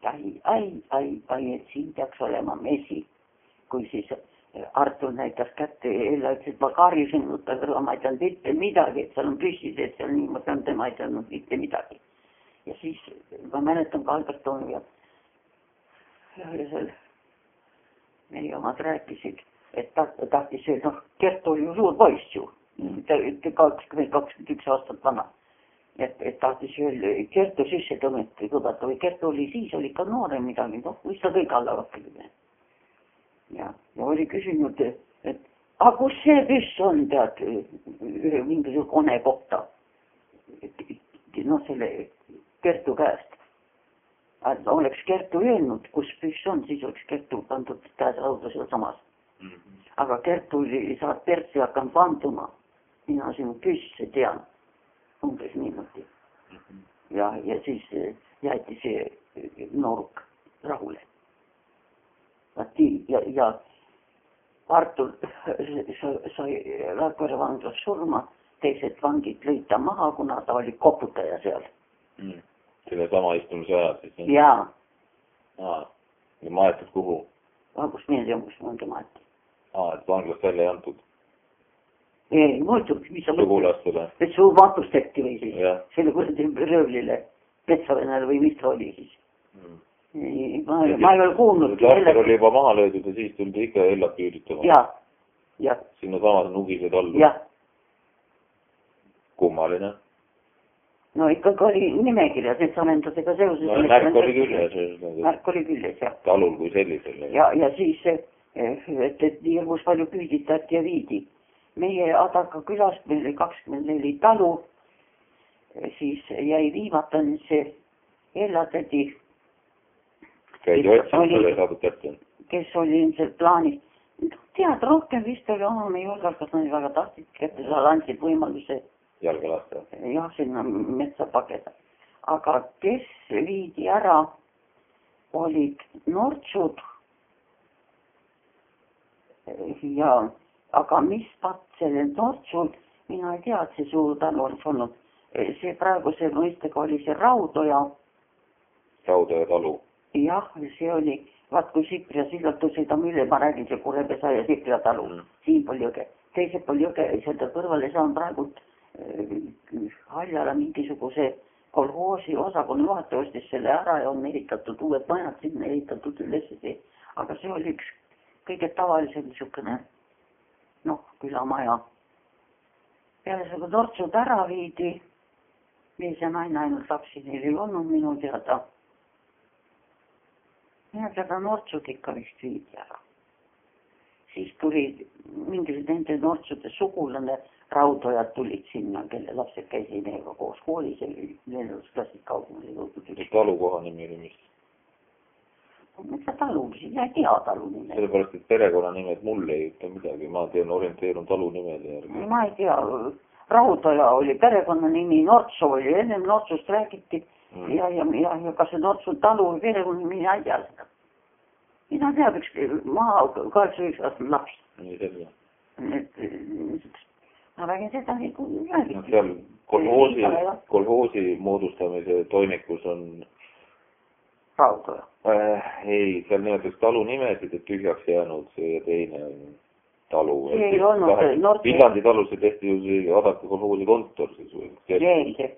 et siin peaks olema mesi. Kui siis Artur näitas kätte ja ütles, et ma karjusin, aga ma ei teadnud mitte midagi, et seal on püssid, et seal niimoodi on, tema ei teadnud mitte midagi. Ja siis ma mäletan ka Albertoni ja seal meie omad rääkisid, et tahtis öelda, Kertu oli ju suur poiss ju, 21 aastat vana. Et tahtis öelda, Kertu sisse tõmmeti kõbata või Kertu oli siis, oli ka noorem midagi, võis ta kõik alla rohkem. Ja oli küsinud, et kus see püss on, tead, mingisugune kone kohta. Selle Kertu käest. Oleks Kertu öelnud, kus püss on, siis oleks Kertu pandud käes rauda seal samas. aga Kertu saad Pertsi hakanud vanduma. Mina sinu püsse tean. Umbes niimoodi. Ja siis jäeti see nooruk rahule. Ja Artur sai Rakvere vanglas surma, teised vangid lõid ta maha, kuna ta oli koputaja seal. Selle sama istumise ajal siis? Jaa. Ja maetud kuhu? Kus meelde on, kus mõnda maeti. Et vanglast välja ei antud? Ei, muidugi, mis sa Sugulastele? Et su matusteti või siis? Ja. Selle kuradi röövlile, Petsavenele või mis ta oli siis? Ma ei ole kuulnud. Tartar oli juba maha löödud ja siis tuldi ikka Ellat püüditama. Ja. Sinna samas nugised allu. Ja. Kummaline. No ikkagi oli nimekirjas, et samendadega seoses. No märk oli küljes. Märk oli küljes, jah. Talul kui sellisel. Ja siis, et hirmus palju püüditati ja viidi. Meie Adaka külast, meil oli 24 talu, siis jäi viimatani see Ellatedi. Käidi otsinud, selle saadud kätte. Kes oli ilmselt plaanis. Tead, rohkem vist oli oma julgas, kas nad väga tahtsid kätte, seal andsid võimaluse jalga lasta. Jah, sinna metsa pageda. Aga kes viidi ära, olid nortsud. Ja, aga mis pat selle nortsul, mina ei tea, et see suur talu oleks olnud. See praegu see mõistega oli see Raudoja. Raudoja talu. Jah, see oli, vaat kui Sipria sillalt sõidame üle, ma räägin see Kurepesa ja Sipria talu. Siinpool jõge. Teisel pool jõge, seda kõrvale saan praegu Haljala mingisuguse kolhoosi osakonna juhataja ostis selle ära ja on ehitatud uued majad, sinna ehitatud üles see. Aga see oli üks kõige tavalisem niisugune, külamaja. Peale seda nortsud ära viidi, mees ja naine ainult lapsi neil ei olnud minu teada. Ja seda nortsud ikka vist viidi ära. Siis tuli mingisugune nende nortsude sugulane, Raudojad tulid sinna, kelle lapsed käisid meiega koos koolis ja neljandaklassid kaugemale. Mis talukoha nimi oli mis? Mis sa talu, ei tea talu nime. Sellepärast, et perekonna nimed mulle ei ütle midagi, ma tean orienteerun talu nimede järgi. Ma ei tea, Raudoja oli perekonna nimi, Nortsu oli, ennem Nortsust räägiti ja kas see Nortsu talu või perekonna nimi, mina ei tea seda. Mina teab üks maha 81 aastane laps. Nii selge. Ma räägin seda nii kui räägiti. Seal kolhoosi moodustamise toimikus on... Raudoja. Ei, seal nimetaks talu nimesid, et tühjaks jäänud see teine talu. See ei olnud... Viljandi talus see tehti ju see Adaka kolhoosi kontor. Ei.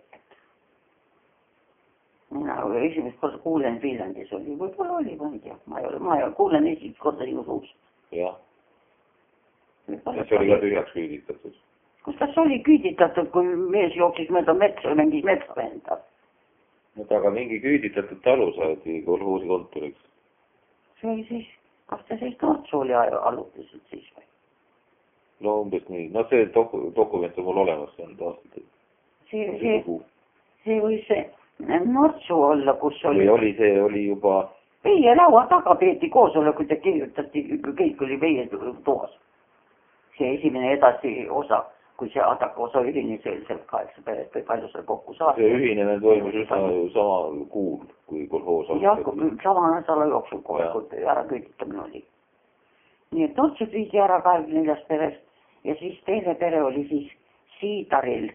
Mina esimest korda kuulen Viljandis oli, võib-olla oli, ma ei tea. Ma ei ole, kuulen esimest korda sinu suus. Jah. See oli ka tühjaks küüditatud. Kus tas oli küüditatud, kui mees jooksis mööda metsa, mängis metsavenda? Aga mingi küüditatud talu saadi kolhoosi kontoriks. See oli siis, kas ta siis Nortsu oli alutasid siis või? No umbes nii. No see dokument on mul olemas, see on taastatud. See või see Nortsu olla, kus oli... Või oli juba... Meie laua taga peeti koosolekut ja kirjutati, kõik oli meie toas. See esimene edasi osa, kui see Adaka osa ühine, see 8 peret või palju seal kokku saati. See ühine toimus üsna sama kuul, kui kolhoos alustati. Jah, sama nädala jooksul koolikult ära küüditamine oli. Nii et Nortsud viidi ära 24 perest ja siis teine pere oli siis Siidaril.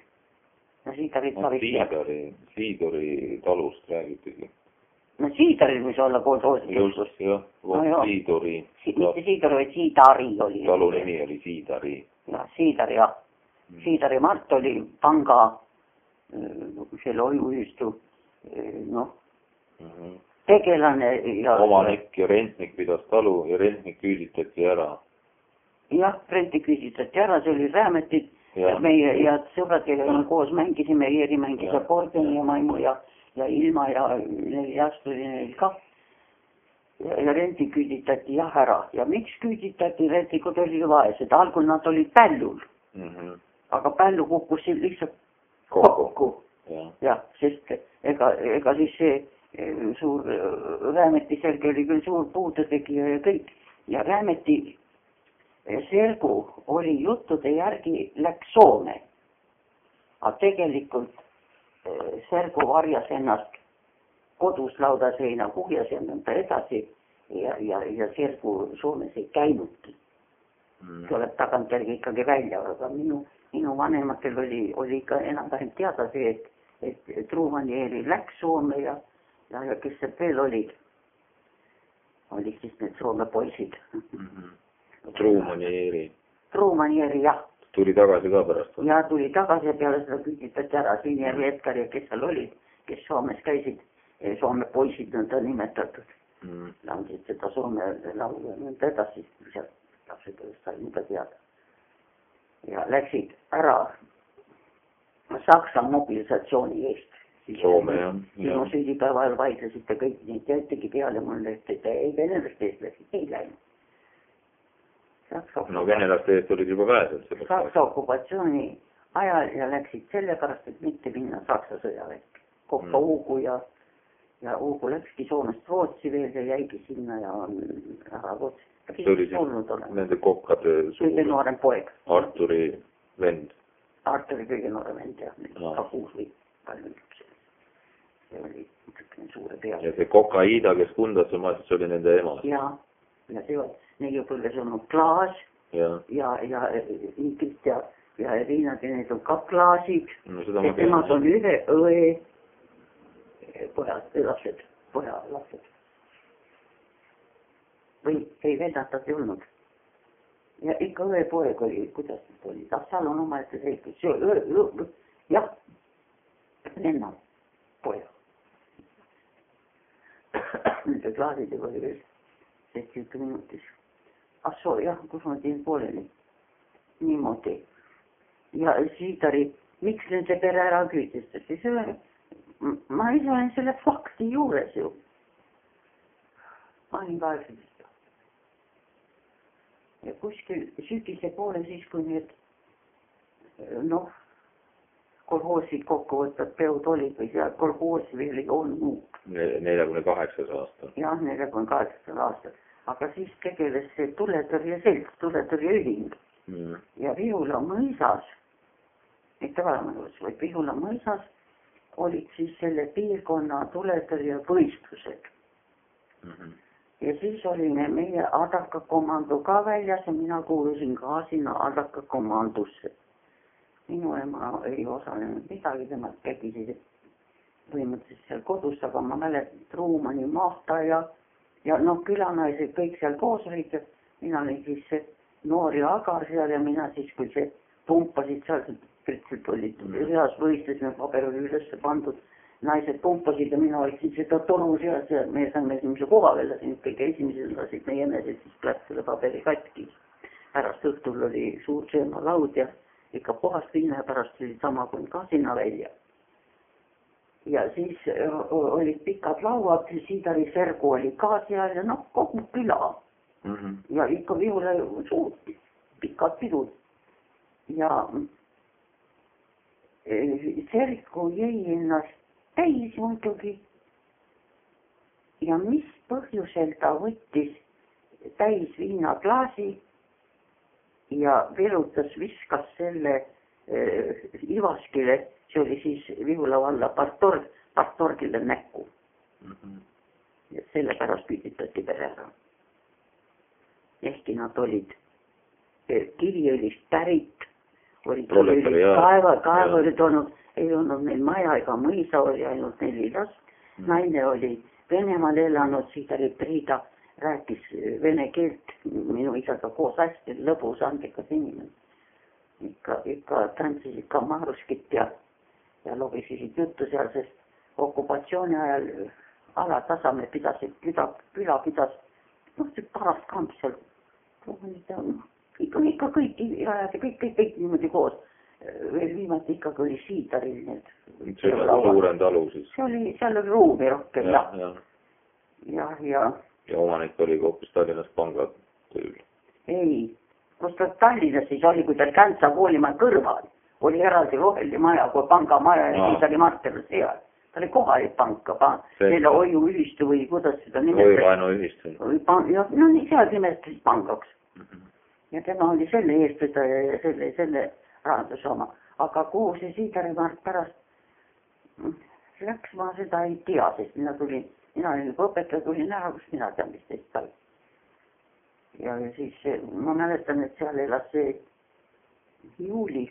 Siidori talust räägitigi. No Siidaril võis olla kolhoosi. Just, jah. Siidori. Mitte Siidori, vaid Siidari oli. Talu nimi oli Siidari. Jah, Siidari, jah. Siidari Mart oli panga selle hoiuühistu tegelane. Omanik ja rentnik pidas talu ja rentnik küüditati ära. Jah, rentnik küüditati ära, see oli Räämetid. Meie ja sõbrad, kellega me koos mängisime, Jeeri mängis akordioni ja Maimu ja Ilma ja Jast oli neil ka. Ja rentnik küüditati jah ära. Ja miks küüditati, rentnikud olid vaesed. Algul nad olid Pällul. Aga Pällu kukkus lihtsalt kokku. Jah, sest ega siis see suur Räämeti selge oli küll suur puude tegija ja kõik. Ja Räämeti Sergu oli juttude järgi läks Soome. Aga tegelikult Sergu varjas ennast kodus laudaseina kuhjas ja nõnda edasi ja Sergu Soomes ei käinudki. Tuleb tagantjärgi ikkagi välja, aga minu vanematel oli ikka enam-vähem teada see, et Truumanieri läks Soome ja kes see veel olid siis need Soome poisid. Truumanieri, jah. Tuli tagasi ka pärast? Ja tuli tagasi ja peale seda küsitati ära Sinjärvi Edgar ja kes seal olid, kes Soomes käisid, Soome poisid nõnda nimetatud. Laulsid seda Soome laulu ja nõnda edasi, sealt lapsed sai mida teada. Ja läksid ära Saksa mobilisatsiooni eest. Soome, jah. Sinu süüdipäeval vaidlesite kõik neid ja ütlegi peale mulle, et ei venelast eest läksid, ei läinud. No venelaste eest olid juba pääsed. Saksa okupatsiooni ajal ja läksid sellepärast, et mitte minna Saksa sõjaväkke. Kokka Uugu ja Uugu läkski Soomest Rootsi veel ja jäigi sinna ja ära Rootsi. See oli siis nende kokkade kõige noorem poeg. Arturi vend. Arturi kõige noorem vend, jah. Ka 6 või palju üks. See oli suure peale. Ja see Koka Iida, kes Kundasse maas, see oli nende ema. Ja see oli Neiupõlves olnud Klaas ja Ingrid ja Riina, need on ka Klaasid. Ja temad on ühe õe lapsed. Või ei vedatatud ei olnud. Ja ikka õe poeg oli, kuidas need oli. Seal on oma ette selgus. Jah, venna poeg. Nende Klaasidega oli veel 70 minutis. Assoo, jah, kus ma teen pooleli. Niimoodi. Ja Siidari, miks nende pere ära küüdistas? Ma ise olen selle fakti juures ju. Ma olin 18. Ja kuskil sügise poole siis, kui need kolhoosid kokkuvõtvad peod olid või seal kolhoosi veel ei olnud. 48 aastal. Jah, 48 aastal. Aga siis tegeles see tuletõrjeselts, tuletõrjeühing. Ja Vihula mõisas, mitte Valamäelus, vaid Vihula mõisas olid siis selle piirkonna tuletõrjevõistlused. Ja siis oli meie Adaka komando ka väljas ja mina kuulusin ka sinna Adaka komandusse. Minu ema ei osalenud midagi, temad kägisid põhimõtteliselt seal kodus, aga ma mäletan Truumani Mahta ja külanaised kõik seal koos olid ja mina olin siis noor ja agar seal ja mina siis, kui see pumpasid seal, pritselt olid reas võistlesime, paber oli ülesse pandud, naised pumpasid ja mina olin seda toru seas ja me saime esimese koha veel, siin kõige esimesed lasid meie enesed siis läks selle paberi katki. Pärast õhtul oli suur söömalaud ja ikka puhast viina ja pärast oli sama kui ka sinna välja. Ja siis olid pikad lauad, Siidari Sergu oli ka seal ja kogu küla. Ja ikka Vihula suur pikad pidud. Ja Sergu jäi ennast täis muidugi. Ja mis põhjusel ta võttis täis viinaklaasi ja virutas, viskas selle Ivaskile, see oli siis Vihula valla partorgile näkku. Ja sellepärast püüditati pere ära. Ehkki nad olid Kiviõlist pärit, olid kaeva olid olnud, ei olnud neil maja ega mõisa, oli ainult 4 last. Naine oli Venemaal elanud, Siidari Priida rääkis vene keelt, minu isaga koos hästi lõbus, andekas inimene. Ikka tantsisid ka mahruskit ja lobisesid juttu seal, sest okupatsiooni ajal alatasame pidasid, küla pidas, see parast kamp seal, ikka kõik niimoodi koos. Veel viimati ikkagi oli Siidaril need. See oli suurem talu siis? Seal oli ruumi rohkem, jah. Ja omanik oli hoopis Tallinnas panga tööl? Ei, kus ta Tallinnas siis oli, kui ta Käntsa koolimaja kõrval. Oli eraldi roheline maja, kui pangamaja ja siis oli Martel seal. Ta oli kohalik panka, selle hoiuühistu või kuidas seda nimetada. Hoiulaenuühistu. No nii seal nimetasid pangaks. ja tema oli selle eestvedaja ja selle rahanduse oma. Aga kuhu see Siidarimaalt pärast läks, ma seda ei tea, sest mina olin juba õpetaja, tulin ära, kus mina tean, mis teist sai. Ja siis ma mäletan, et seal elas see Juuli,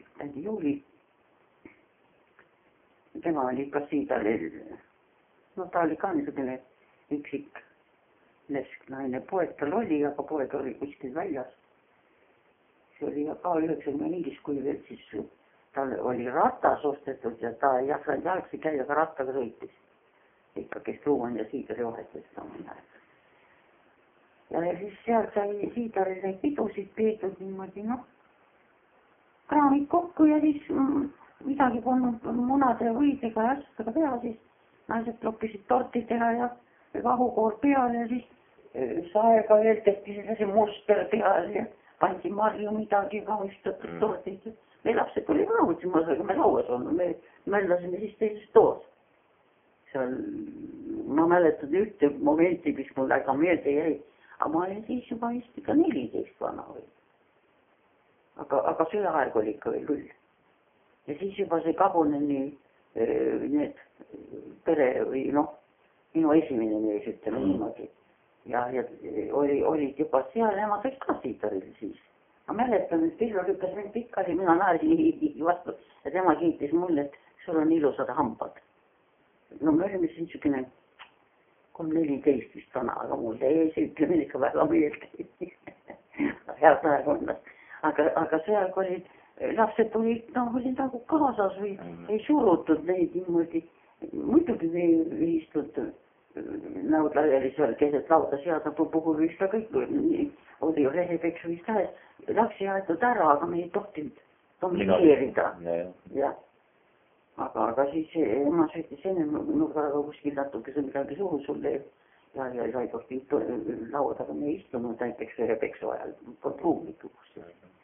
tema oli ikka Siidaril, no ta oli ka niisugune üksik lesknaine, poeg tal oli, aga poeg oli kuskil väljas. See oli ka 90 kui veel siis tal oli ratas ostetud ja ta ei jaksanud jalgsi käia, aga rattaga sõitis. Ikka, kes Luuan ja Siidari vahetus saama. Ja siis seal sai Siidaril neid pidusid peetud niimoodi, noh, kraamid kokku ja siis midagi polnud munade ja võidega ja asjadega teha, siis naised kloppisid torti teha ja vahukoor peale ja siis saega veel tehti sellise muster peale ja pandi marju midagi kauistatud tordid. Me lapsed oli ka võtsime, aga me lauas olnud, me mällasime siis teises toos. Seal ma mäletan ühte momenti, mis mul väga meelde jäi, aga ma olin siis juba vist ikka 14 vana või. Aga see aeg oli ikka veel küll. Ja siis juba see Kaboneni need pere või noh, minu esimene mees, ütleme niimoodi. Ja olid juba seal, nemad olid ka Siidaril siis. Ma mäletan, et Pirro lükkas mind pikali, mina naerisin vastu ja tema kiitis mulle, et sul on ilusad hambad. No me olime siin niisugune 3-14 vist vana, aga mul jäi see ütlemine ikka väga meelde. Head aegondas. Aga seal olid, lapsed olid nagu kaasas või ei surutud neid niimoodi. Muidugi me ei istunud näod laiali seal keset lauda seadapu puhul vist ka kõik oli ju lehepeksu vist tähes. Lapsi aetud ära, aga me ei tohtinud domineerida. Jah. Aga siis ema sõitis enne nurgaga kuskil natuke midagi suhu sulle ja ei tohtinud laudaga me istunud näiteks verepeksu ajal ruumikuks.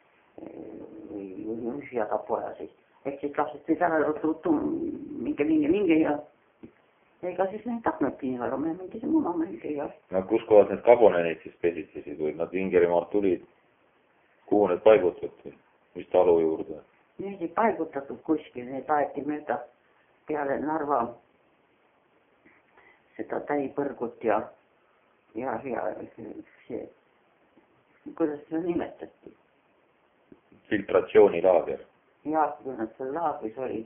Või seadapu aja siis. Ehk siis lapsed võid ära ruttu minge ja ega siis neid tahtnudki nii väga, me mingi see muna mingi ja... No kus kohas need Kabonenid siis pesitsesid või nad Ingerimaalt tulid? Kuhu need paigutatud? Mis talu juurde? Need ei paigutatud kuskil, need aeti mööda peale Narva seda täipõrgut ja see, kuidas seda nimetati? Filtratsioonilaager. Jah, kui nad seal laagris olid.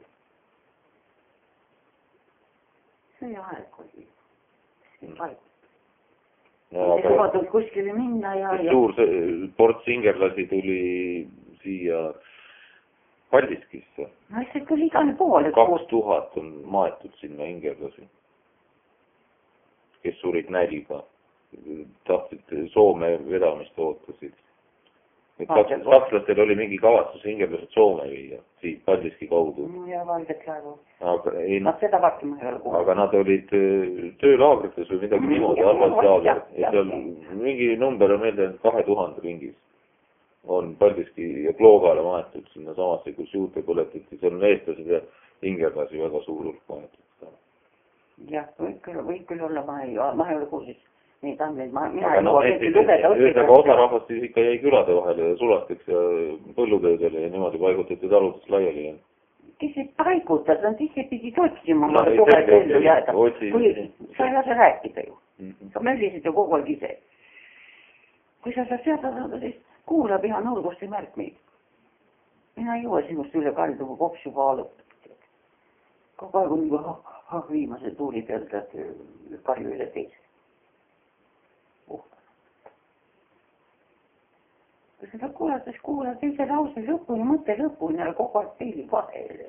See aeg oli. See paigutud. Ei lubatud kuskile minna ja... Suur ports ingerlasi tuli siia Paldiskisse. No see tuli igale poole. 2000 on maetud sinna ingerlasi, kes surid nälga. Tahtsid Soome vedamist ootasid. Sakslastel oli mingi kavatsus ingerlased Soome viia, siit Paldiski kaudu. Ja valget laevu. Nad seda varti ma ei ole kuulnud. Aga nad olid töölaagrites või midagi niimoodi, halvast ja seal mingi number on meelde 2000 ringis. On Paldiski ja Kloogale maetud sinna samasse, kus juurde põletati, seal on eestlased ja ingerlasi väga suur hulk maetud. Jah, võib küll olla, ma ei ole kuulnud. Aga osa rahvast siis ikka jäi külade vahele ja sulasteks ja põllutöödele ja niimoodi paigutati taludest laiali. Kes ei paigutas, nad ise pidid otsima oma suhet ellu jääda. Sa ei lase rääkida ju. Sa möllisid ju kogu aeg ise. Kui sa saad seada, siis kuulab ihan nurgusti märkmeid. Mina ei jõua sinust üle kaldu, kui kops juba alutab. Kogu aeg on juba viimase tuuli peal karju üle teise. Kui seda kuulates kuulad teise lause lõpuni, mõtte lõpuni ja kogu aeg teili vahele.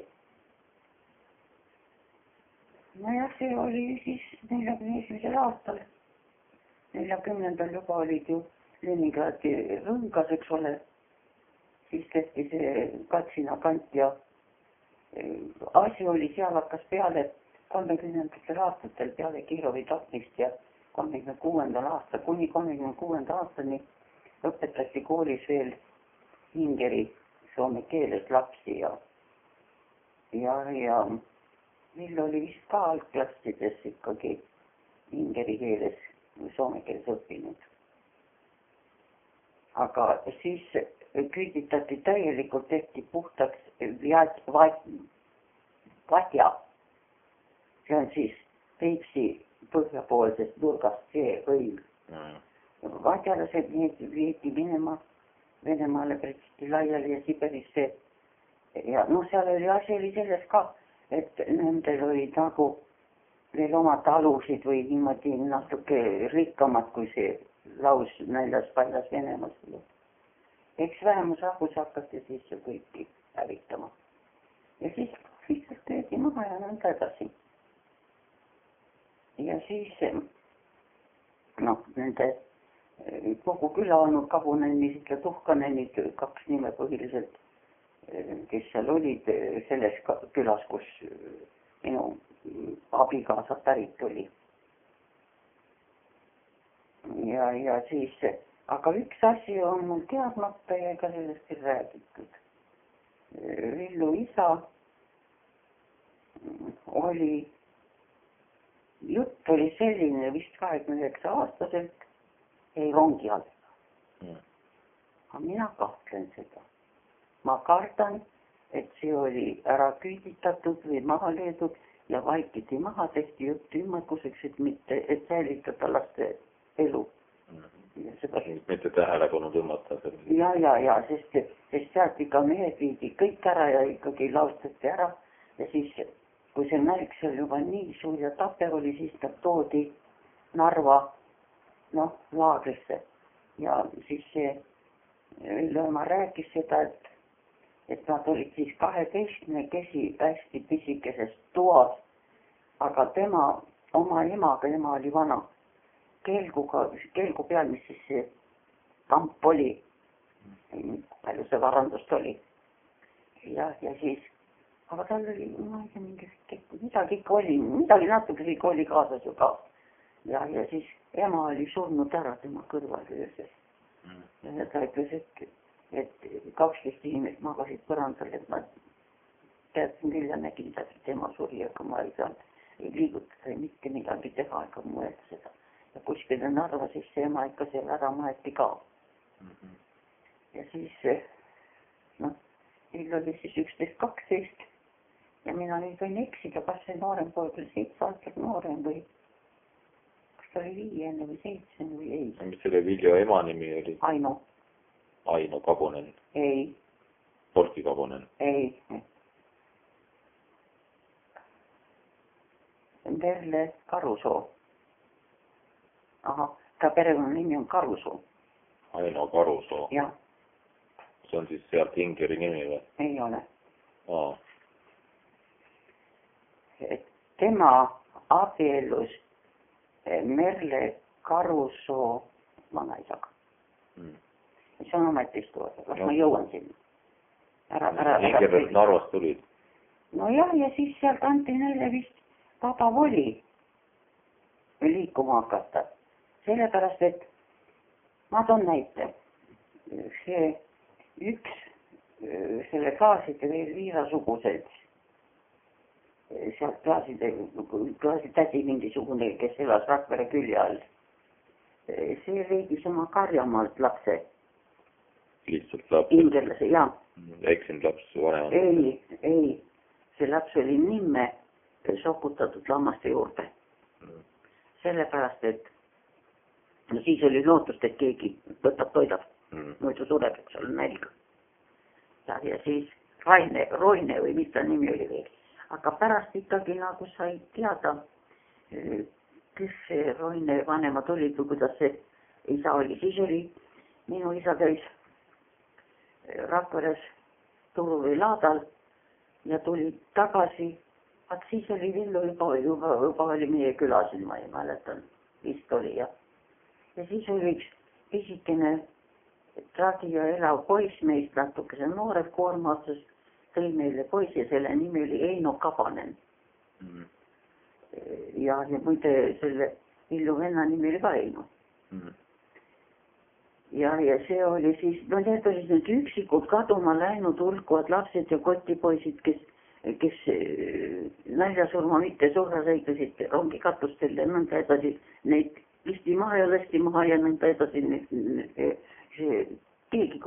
No jah, see oli siis 41. aastal. 40. juba olid ju Leningradi rõngas, eks ole. Siis tehti see Katsina kant ja asi oli seal hakkas peale 30. aastatel peale Kirovi tapmist ja 36. aasta, kuni 36. aastani õpetati koolis veel ingeri soome keeles lapsi ja meil oli vist ka algklassides ikkagi ingeri keeles või soome keeles õppinud. aga siis küüditati täielikult, tehti puhtaks Vatja. See on siis Peipsi põhjapoolsest nurgast see õil. Vatjalased viidi Venemaale pritsti laiali ja Siberisse. Ja seal oli asi oli selles ka, et nendel oli nagu veel omad alusid või niimoodi natuke rikkamad, kui see laus näljas paljas Venemaast. Eks vähemusrahvus hakati siis ju kõiki hävitama. Ja siis lihtsalt töödi maha ja nõnda edasi. Ja siis nende kogu küla olnud Kabunenid ja Tuhkanenid, 2 nime põhiliselt, kes seal olid selles külas, kus minu abikaasa pärit oli. Ja siis, aga üks asi on mul teadmata ja ega sellest ei räägitud. Villu isa oli, jutt oli selline vist 29-aastaselt, ei rongi all. Aga mina kahtlen seda. Ma kardan, et see oli ära küüditatud või maha löödud ja vaikiti maha, tehti jutt ümmarguseks, et säilitada laste elu. Mitte tähelepanu tõmmata. Ja, sest sealt ikka mehed viidi kõik ära ja ikkagi laustati ära. Ja siis, kui see nälg seal juba nii suur ja tape oli, siis ta toodi Narva laagrisse. Ja siis see Villuema rääkis seda, et nad olid siis 12 hästi pisikeses toas, aga tema oma emaga, ema oli vana, kelgu peal, mis siis see kamp oli, palju see varandust oli. Ja siis, aga tal oli, ma ei tea, midagi ikka oli, midagi natuke ikka oli kaasas ju ka. Ja siis ema oli surnud ära tema kõrval ööses. Ja ta ütles, et 12 inimest magasid põrandal, et ma teadsin küll ja nägin tema suri, aga ma ei saanud liigutada ja mitte midagi teha ega mõelda seda. Ja kuskile Narva siis see ema ikka seal ära maeti ka. Ja siis, meil oli siis 11-12 ja mina nüüd võin eksida, kas see noorem poeg oli 7 aastat noorem või kas ta oli 5 või 7 või ei. Mis selle Viljo ema nimi oli? Aino Kabunen? Ei. Porki Kabunen? Ei. Merle Karusoo. Aha, ta perekonna nimi on Karusoo. Aino Karusoo? Jah. See on siis sealt Ingeri nimi või? Ei ole. Tema abielus Merle Karusoo vanaisaga. See on ometi istuvada, kas ma jõuan sinna? Ingerist Narvast tulid? No jah, ja siis sealt anti neile vist vaba voli liikuma hakata. Sellepärast, et ma toon näite. See üks selle klaaside veel viirasugused, sealt klaasitädi mingisugune, kes elas Rakvere külje all. See leidis oma Karjamaalt lapse. Lihtsalt laps? Ingerlase, jah. Eksinud laps vanem? Ei. See laps oli nimme sokutatud lammaste juurde. Sellepärast, et siis oli lootust, et keegi võtab toidab. Muidu sureb, et seal on nälg. Ja siis Roine või mis ta nimi oli veel. Aga pärast ikkagi nagu sai teada, kes see Roine vanemad olid või kuidas see isa oli. Siis oli, minu isa käis Rakveres turu või laadal ja tuli tagasi. Aga siis oli Villu juba oli meie külasin, ma ei mäletan, vist oli ja siis oli üks pisikene tragi ja elav poiss meist natukese noored koorma otsas, tõi meile poiss ja selle nimi oli Eino Kabanen. Ja muide selle Villu venna nimi oli ka Eino. Ja see oli siis, need olid need üksikud kaduma läinud hulkuvad lapsed ja kotipoisid, kes näljasurma mitte surra sõitlesid rongi katustel ja nõnda edasi. Neid listi maha ja nõnda edasi. See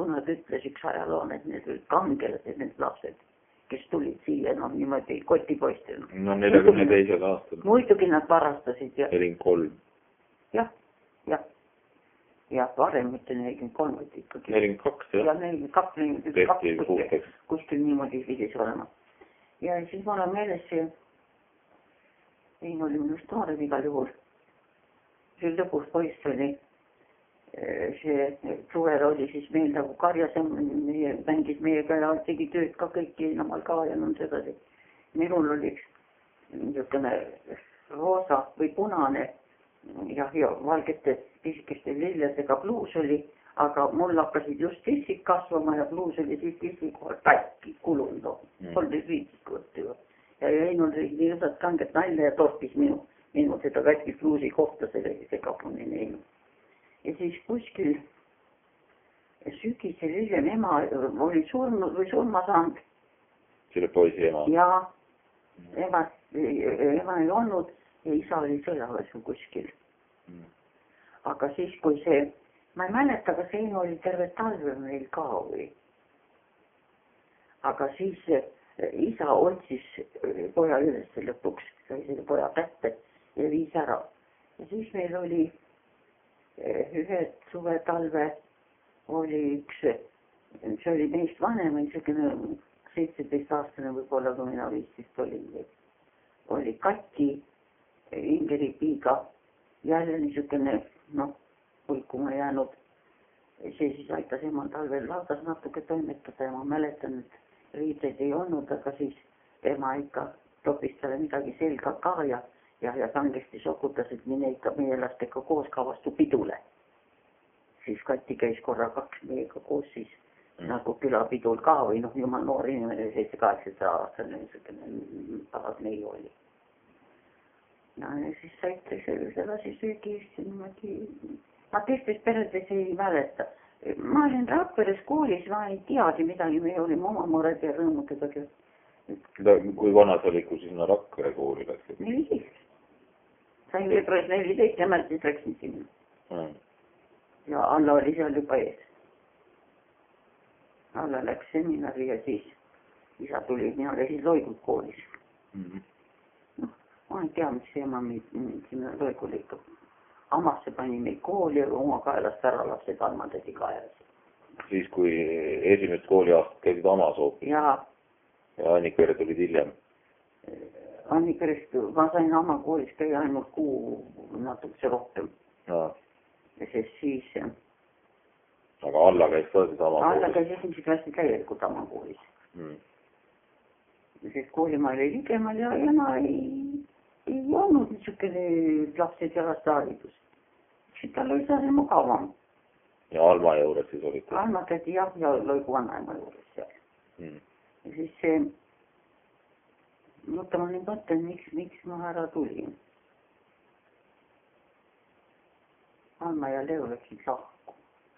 kunagi ütles üks ajaloon, et need olid kangelased, need lapsed, kes tulid siia, niimoodi kotipoistel. No 42. aastal. Muidugi nad varastasid. 43. Jah. Ja varem mitte 43, vaid ikkagi. 42, jah. Ja 42, kuskil niimoodi pidis olema. Ja siis ma olen meeles see, siin oli minust noorem igal juhul. See lõpus poiss oli, see suvel oli siis meil nagu karjas ja mängis meiega ja tegi tööd ka kõiki enamal ka ja sedasi. Minul oli üks niisugune roosa või punane ja valgete pisikeste lilledega pluus oli, aga mul hakkasid just tissid kasvama ja pluus oli siis tissi kohal pätki kulunud. Polnud viitsikud ju. Ja Einul oli nii õsad kanget nalja ja torpis minu seda pätki pluusi kohta see kapunin Einu. Ja siis kuskil sügisel hiljem ema oli surnud või surma saanud. Selle poisi ema? Ja ema ei olnud ja isa oli sõjaväes kuskil. Aga siis, kui see, ma ei mäleta, kas Eino oli terve talve meil ka või. Aga siis isa otsis poja üles lõpuks, sai selle poja kätte ja viis ära. Ja siis meil oli ühe suve talve oli üks, see oli meist vanem, 17-aastane võib-olla, kui mina 15 olin. Oli Kati Ingeripiiga jälle niisugune, hulkuma jäänud. See siis aitas emal talvel laudas natuke toimetada ja ma mäletan, et riideid ei olnud, aga siis ema ikka topis talle midagi selga ka ja kangesti sokutas, et meie lastega koos ka vastu pidule. Siis Kati käis korra 2 meiega koos siis nagu külapidul ka või jumal noor inimene 7-8 aastane niisugune paras neiu oli. Ja siis saite sedasi söögist niimoodi. Ma teistes peredes ei mäleta. Ma olin Rakveres koolis, ma ei teagi midagi, me olime oma mured ja rõõmudega. Kui vana sa oli, kui sinna Rakvere kooli läksid? 14. Sain veebruaris 14 ja märtsis läksin sinna. Ja Alla oli seal juba ees. Alla läks seminari ja siis isa tuli, mina käisin Loigut koolis. Ma ei tea, mis ema sinna Loigu liikub. Amasse pani meid kooli ja oma kaelast ära lapsed Alma-tädi kaelas. Siis, kui esimest kooliaastat käisid Amas hoopis? Ja Annikere tulid hiljem? Annikerest ma sain Ama koolis käia ainult kuu natukese rohkem. Ja siis... Aga Alla käis ka siis Ama koolis? Alla käis esimese klassi täielikult Ama koolis. Ja siis koolimaa oli ligemal ja ema ei olnud niisugune lapsed jalast haridus. Siis tal oli see mugavam. Ja Alma juures siis olite? Alma tädi ja Loigu vanaema juures seal. Ja siis see, ma nüüd mõtlen, miks ma ära tulin. Alma ja Leo läksid lahku.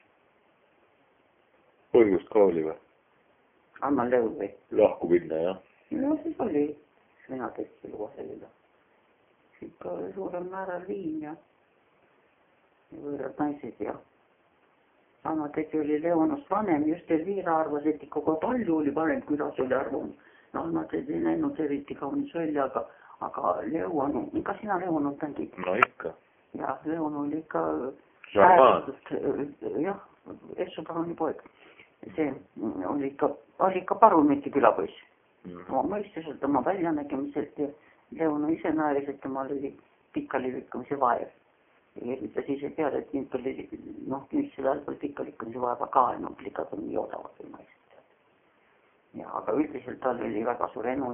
Põhjust ka oli või? Alma Leo või? Lahku minna, jah? No siis oli, mina tõesti luua selline. Ikka suurem määral viin ja võõrad naised ja sama tegi oli Leonost vanem, just Elvira arvas, et ikka palju oli vanem külas oli arvun. Ma teid ei näinud eriti kaunis välja, aga Leon, ka sina Leon on tändid? No ikka. Ja Leon oli ikka jah, Essupaani poeg. See oli ikka parumiti külapoiss. Oma mõistuselt, oma väljanägemiselt ja Leon ise naeris, et temal oli pikali lükkamise vaev. Ja ta siis ei teada, et nüüd oli, nüüd selle ajal pikali lükkamise vaeva ka enam plikad on nii odavad või naised. Ja aga üldiselt tal oli väga suur enu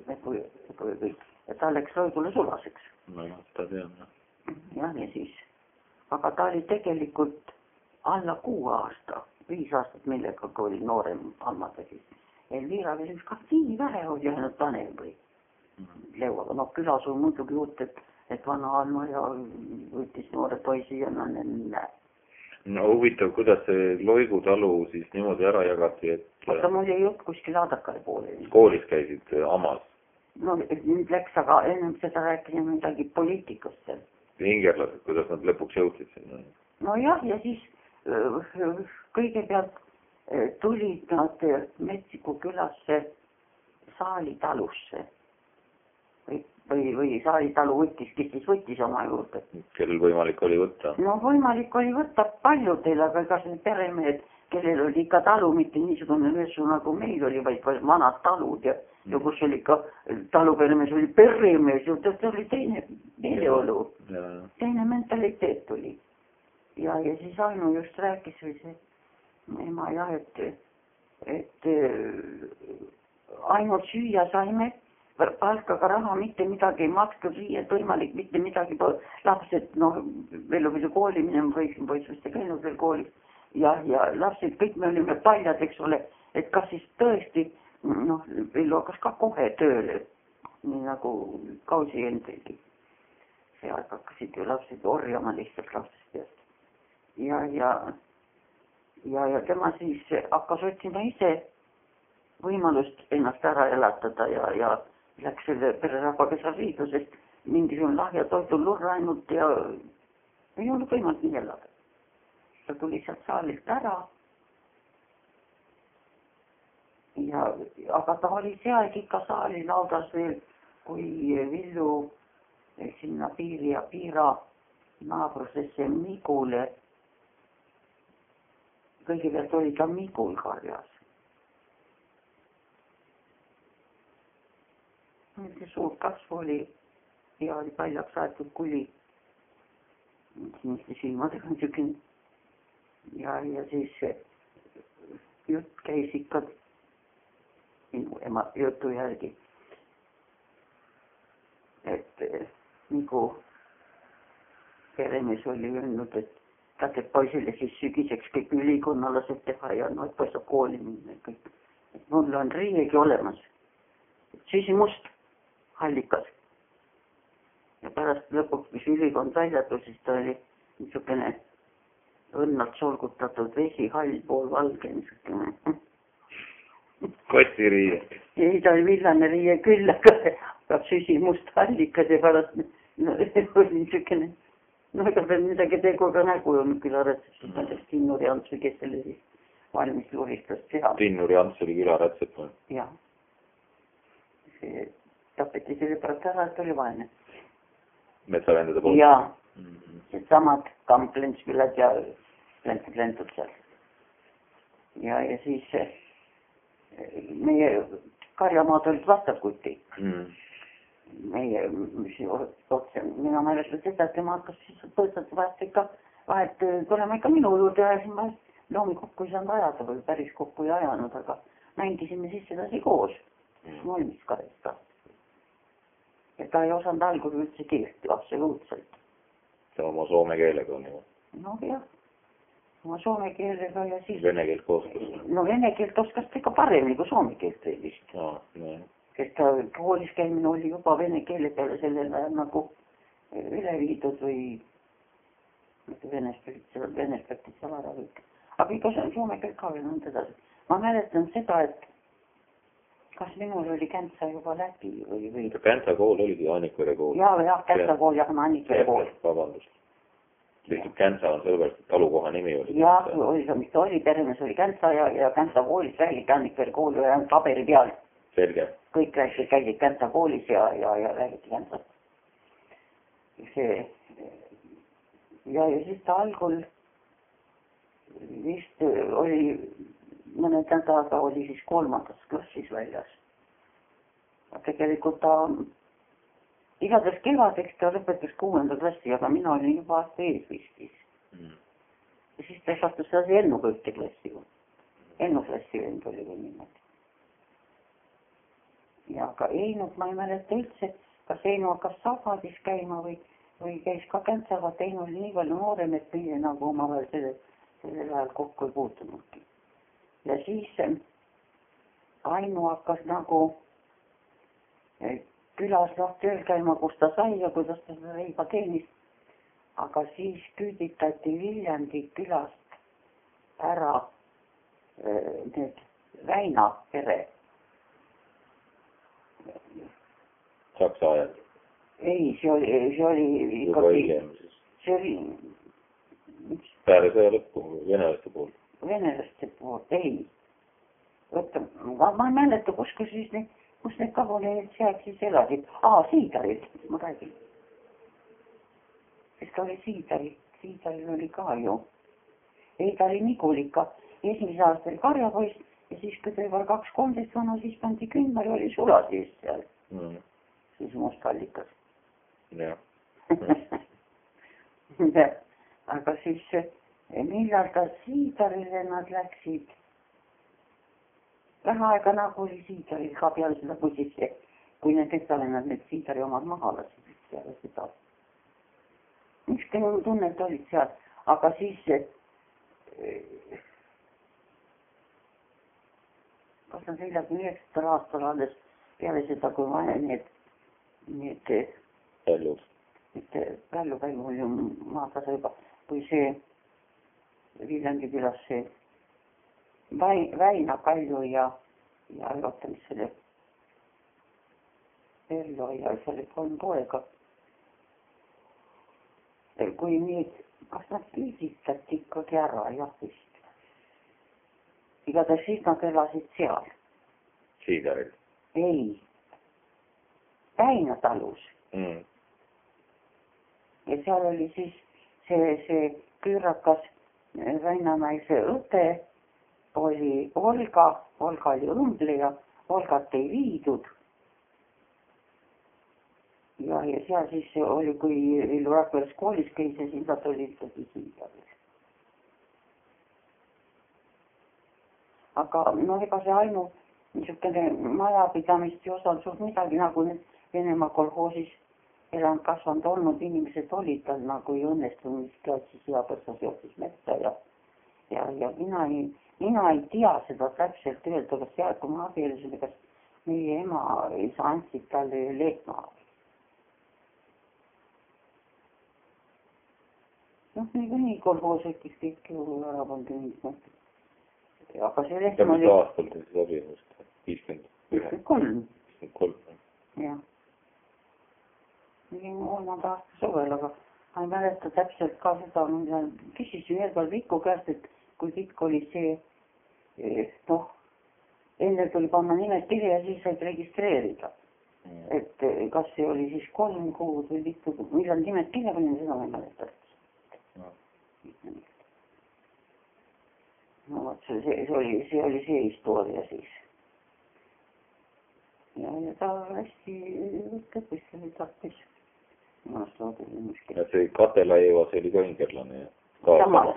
ja ta läks Loigule sulaseks. No jah, ta tean. Ja siis. Aga ta oli tegelikult alla 6 aasta, 5 aastat millega oli noorem Alma-tädi. Elvira veel üks nii vähe oli ainult vanem või Leo, aga külas on muidugi uut, et vana Alma ja võttis noore poisi ja näe. No huvitav, kuidas see Loigu talu siis niimoodi ära jagati, et... Aga mul ei jutt kuskil Adakale poole. Koolis käisid Amas? No nüüd läks, aga ennem seda rääkisime midagi poliitikust seal. Ingerlased, kuidas nad lõpuks jõudsid sinna? No jah, ja siis kõigepealt tulid nad Metsiku külasse Saalitalusse või Saalitalu võttis oma juurde. Kellel võimalik oli võtta? No võimalik oli võtta paljudel, aga ega see peremehed, kellel oli ikka talu, mitte niisugune löösu nagu meil oli, vaid vanad talud ja kus oli ikka taluperemees oli peremees, see oli teine meeleolu, teine mentaliteet oli. Ja siis Ainu just rääkis või see ema jah, et ainult süüa saime, palkaga raha mitte midagi ei makstud, riied võimalik mitte midagi, lapsed, veel oli kooli minema, poiss vist ei käinud veel koolis ja lapsed, kõik me olime paljad, eks ole, et kas siis tõesti, veel hakkas ka kohe tööle, nii nagu Kausi endilgi. Seal hakkasid ju lapsed orjama lihtsalt lapsest peast. Ja tema siis hakkas otsima ise võimalust ennast ära elatada ja läks selle pererahvaga seal liidu, sest mingisugune lahja toidul lurra ainult ja ei olnud võimalik nii elada. Ta tuli sealt saalist ära. Aga ta oli seal ikka saali laudas veel, kui Villu sinna Piiri ja Piira naabrusesse Migule. Kõigepealt oli ta Migul karjas. See suur kasv oli ja oli paljaks aetud kuli. Siniste silmadega niisugune. Ja siis jutt käis ikka minu ema jutu järgi, et nagu peremees oli öelnud, et ta teeb poisile siis sügiseks kõik ülikonnalased teha ja et poiss saab kooli minna kõik. Et mul on riiegi olemas. Süsimust, hallikas. Ja pärast lõpuks, mis ülikond väljatud, siis ta oli niisugune õnnalt solgutatud vesi, hall, pool valge, niisugune. Kotiriie. Ei, ta oli villane riie küll, aga süsimust hallikas ja pärast oli niisugune. Ega veel midagi teguga nägu on külarätsep, Tinnuri Ants või kes selle siis valmis luristas seal. Tinnuri Ants oli külarätsep või? Jah. See tapeti selle pärast ära, et oli vaene. Metsavendade poolt? Jaa. See samad Kamp-Lentskülad ja lentud seal. Ja siis meie karjamaad olid vastakuti. Meie, mina mälestan seda, et tema hakkas siis tõstati vahet tulema ikka minu juurde ja siis ma loomi kokku ei saanud ajada või päris kokku ei ajanud, aga mängisime siis sedasi koos. Molmis 8 aastat. Ja ta ei osanud algul üldse keelt, absoluutselt. See oma soome keelega on ju? No jah, oma soome keelega ja siis... Vene keelt oskas? No vene keelt oskas ta ikka paremini kui soome keelt vist. Sest ta koolis käimine oli juba vene keele peale sellele nagu üle viidud või venespetid seal ära kõik. Aga ikka soome keel ka veel on teda. Ma mäletan seda, et kas minul oli Käntsa juba läbi või... Käntsa kool oligi Annikvere kool. Jah, Käntsa kool ja Annikvere kool. Vabandust. Lihtsalt Käntsa on sellepärast, et talukoha nimi oli. Jah, mis oli, peremees oli Käntsa ja Käntsa koolis räägiti Annikvere kool ja paberi peal. Selge. Kõik käisid Käntsa koolis ja räägiti Käntsast. Ja siis ta algul vist oli, mõned nädalaga oli siis 3. klassis väljas. Tegelikult ta igatahes kevadeks ta lõpetas 6. klassi, aga mina olin juba aasta ees vistis. Ja siis ta sattus sedasi Ennuga ühte klassi. Ennu klassi vend oli või niimoodi. Ja aga Einut ma ei mäleta üldse, kas Einu hakkas Sabadis käima või käis ka Käntsaga, et Einu oli nii palju noorem, et meie nagu omavahel sellel ajal kokku ei puutunudki. Ja siis Ainu hakkas nagu külas tööl käima, kus ta sai ja kuidas ta seda leiba teenis. Aga siis küüditati Viljandi külast ära need Väina pere. Saksa ajal? Ei, see oli ikkagi... See oli... Peale sõja lõppu, venelaste pool? Venelaste pool. ei. Võtta, ma ei mäleta, kus need kabuneid seal siis elasid. Siidarid, ma räägin. Sest ta oli Siidaril oli ka ju. Ei, ta oli Nigulika. Esimese aastal karjapoist ja siis, kui ta juba 2-13 vana, siis pandi kümmel oli sula siis seal. Siis mustallikas. Jah. Aga siis millal ta Siidarile nad läksid? Vähe aega nagu oli Siidaril ka peale seda busisse, kui need etsalennad need Siidari omad maha lasid peale seda. Miks te tunnet olid seal, aga siis kas on 49. aastal alles peale seda, kui need Väljud. Välju oli ju maatasa juba, kui see Viljandi külas see Väina Kalju ja oota, mis selle Vello ja see oli 3 poega. Kui need, kas nad pildistati ikkagi ära, jah vist. Igatahes siis nad elasid seal. Siidaril? Ei. Väina talus. Ja seal oli siis see küürakas Väinamäise õde oli Olga oli õmbleja, Olgat ei viidud. Ja seal siis oli, kui Villu Rakveres koolis käis ja siis nad olid ikkagi Siidaris. Aga ega see ainu niisugune majapidamist ei osanud suht midagi, nagu need Venemaa kolhoosis elanud kasvanud olnud inimesed olid tal nagu ei õnnestunud, mis käis siis Jaapärsas jooksis metsa ja mina ei tea seda täpselt öelda, kas seal, kui ma abielusin, kas meie ema isa andsid talle lehma. Nii kolhoos äkis kõik ju ära polnud mingit mõtet. Aga see lehm oli... Mis aastal te siis abielust? 53. 53. Jah. Mingi 3. aasta suvel, aga ma ei mäleta täpselt ka seda, küsisin eelpäeval Viku käest, et kui pikk oli see, enne tuli panna nimed kirja ja siis said registreerida. Et kas see oli siis 3 kuud või mitu, millal nimed kirja panin, seda ma ei mäleta. See oli see historia siis. Ja ta hästi lõppis, see oli tarpis. Ja see Katela-Eeva, see oli ka ingerlane. Samas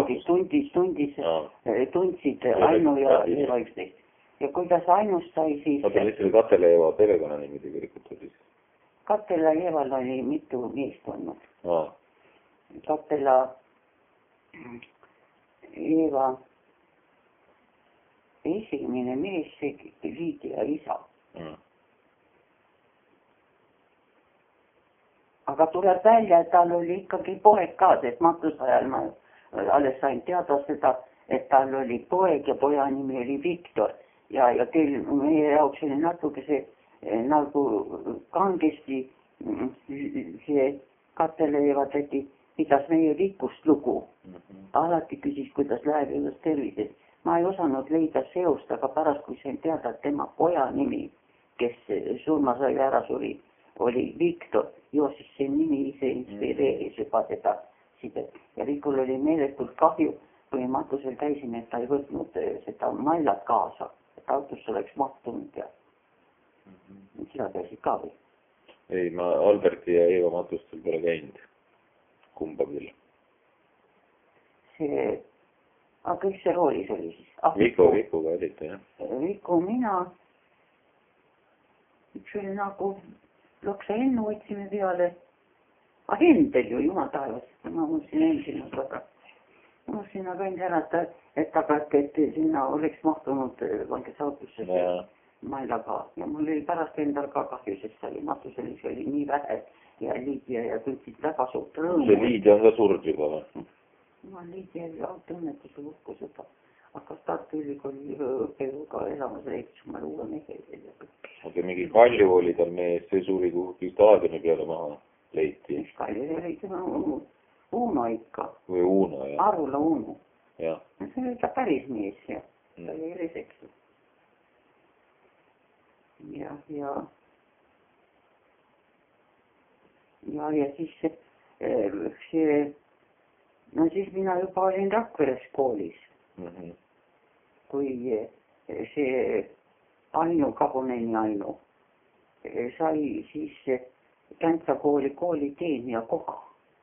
tundsid Ainu ja Eeva üksteist. Ja kuidas Ainust sai siis... Oota, mis oli Katela-Eeva perekonna nimi tegelikult oli? Katela-Eeval oli mitu meest olnud. Katela-Eeva esimene mees, see Liidia isa. Aga tuleb välja, et tal oli ikkagi poeg ka, sest matusajal ma alles sain teada seda, et tal oli poeg ja poja nimi oli Viktor. Ja teil meie jaoks oli natuke see nagu kangesti see Katela-Eeva täti pidas meie Vikust lugu. Alati küsis, kuidas läheb ja kuidas tervises. Ma ei osanud leida seost, aga pärast, kui sain teada, et tema poja nimi, kes surma sai ära suri, oli Viktor, jo siis see nimi ise inspireeris juba seda sidet. Ja Vikul oli meeletult kahju, kui matusel käisime, et ta ei võtnud seda mallat kaasa, et autosse oleks mahtunud ja sina käisid ka või? Ei, ma Alberti ja Eeva matustel pole käinud. Kumba küll? Aga kes see roolis oli siis? Vikuga olite, jah? Viku, mina. Üks oli nagu Loksa Ennu võtsime peale. Hendel ju, jumal taevas. Ma mõtlesin Hendina seda. Ma mõtlesin aga end ära, et sinna oleks mahtunud valges autosse Mailaga. Ja mul oli pärast endal ka kahju, sest see oli matusel, see oli nii vähe ja Liidia ja tundsid väga suurt rõõmu. See Liidia on ka surd juba või? Ma Liidia autoõnnetuse lukku seda. Hakkas Tartu Ülikooli õppejõuga elamas leitis omale uue mehe. Aga mingi Kalju oli tal mees, see suri kuhugi staadioni peale maha leiti. Mis Kalju oli tema Uuno ikka. Või Uuno, jah. Arula Uuno. Jah. See oli ta päris mees ja ta oli eriseks. Ja siis no siis mina juba olin Rakveres koolis. Kui see Ainu, Kabuneni Ainu sai siis Käntsa kooli kooliteenija koha.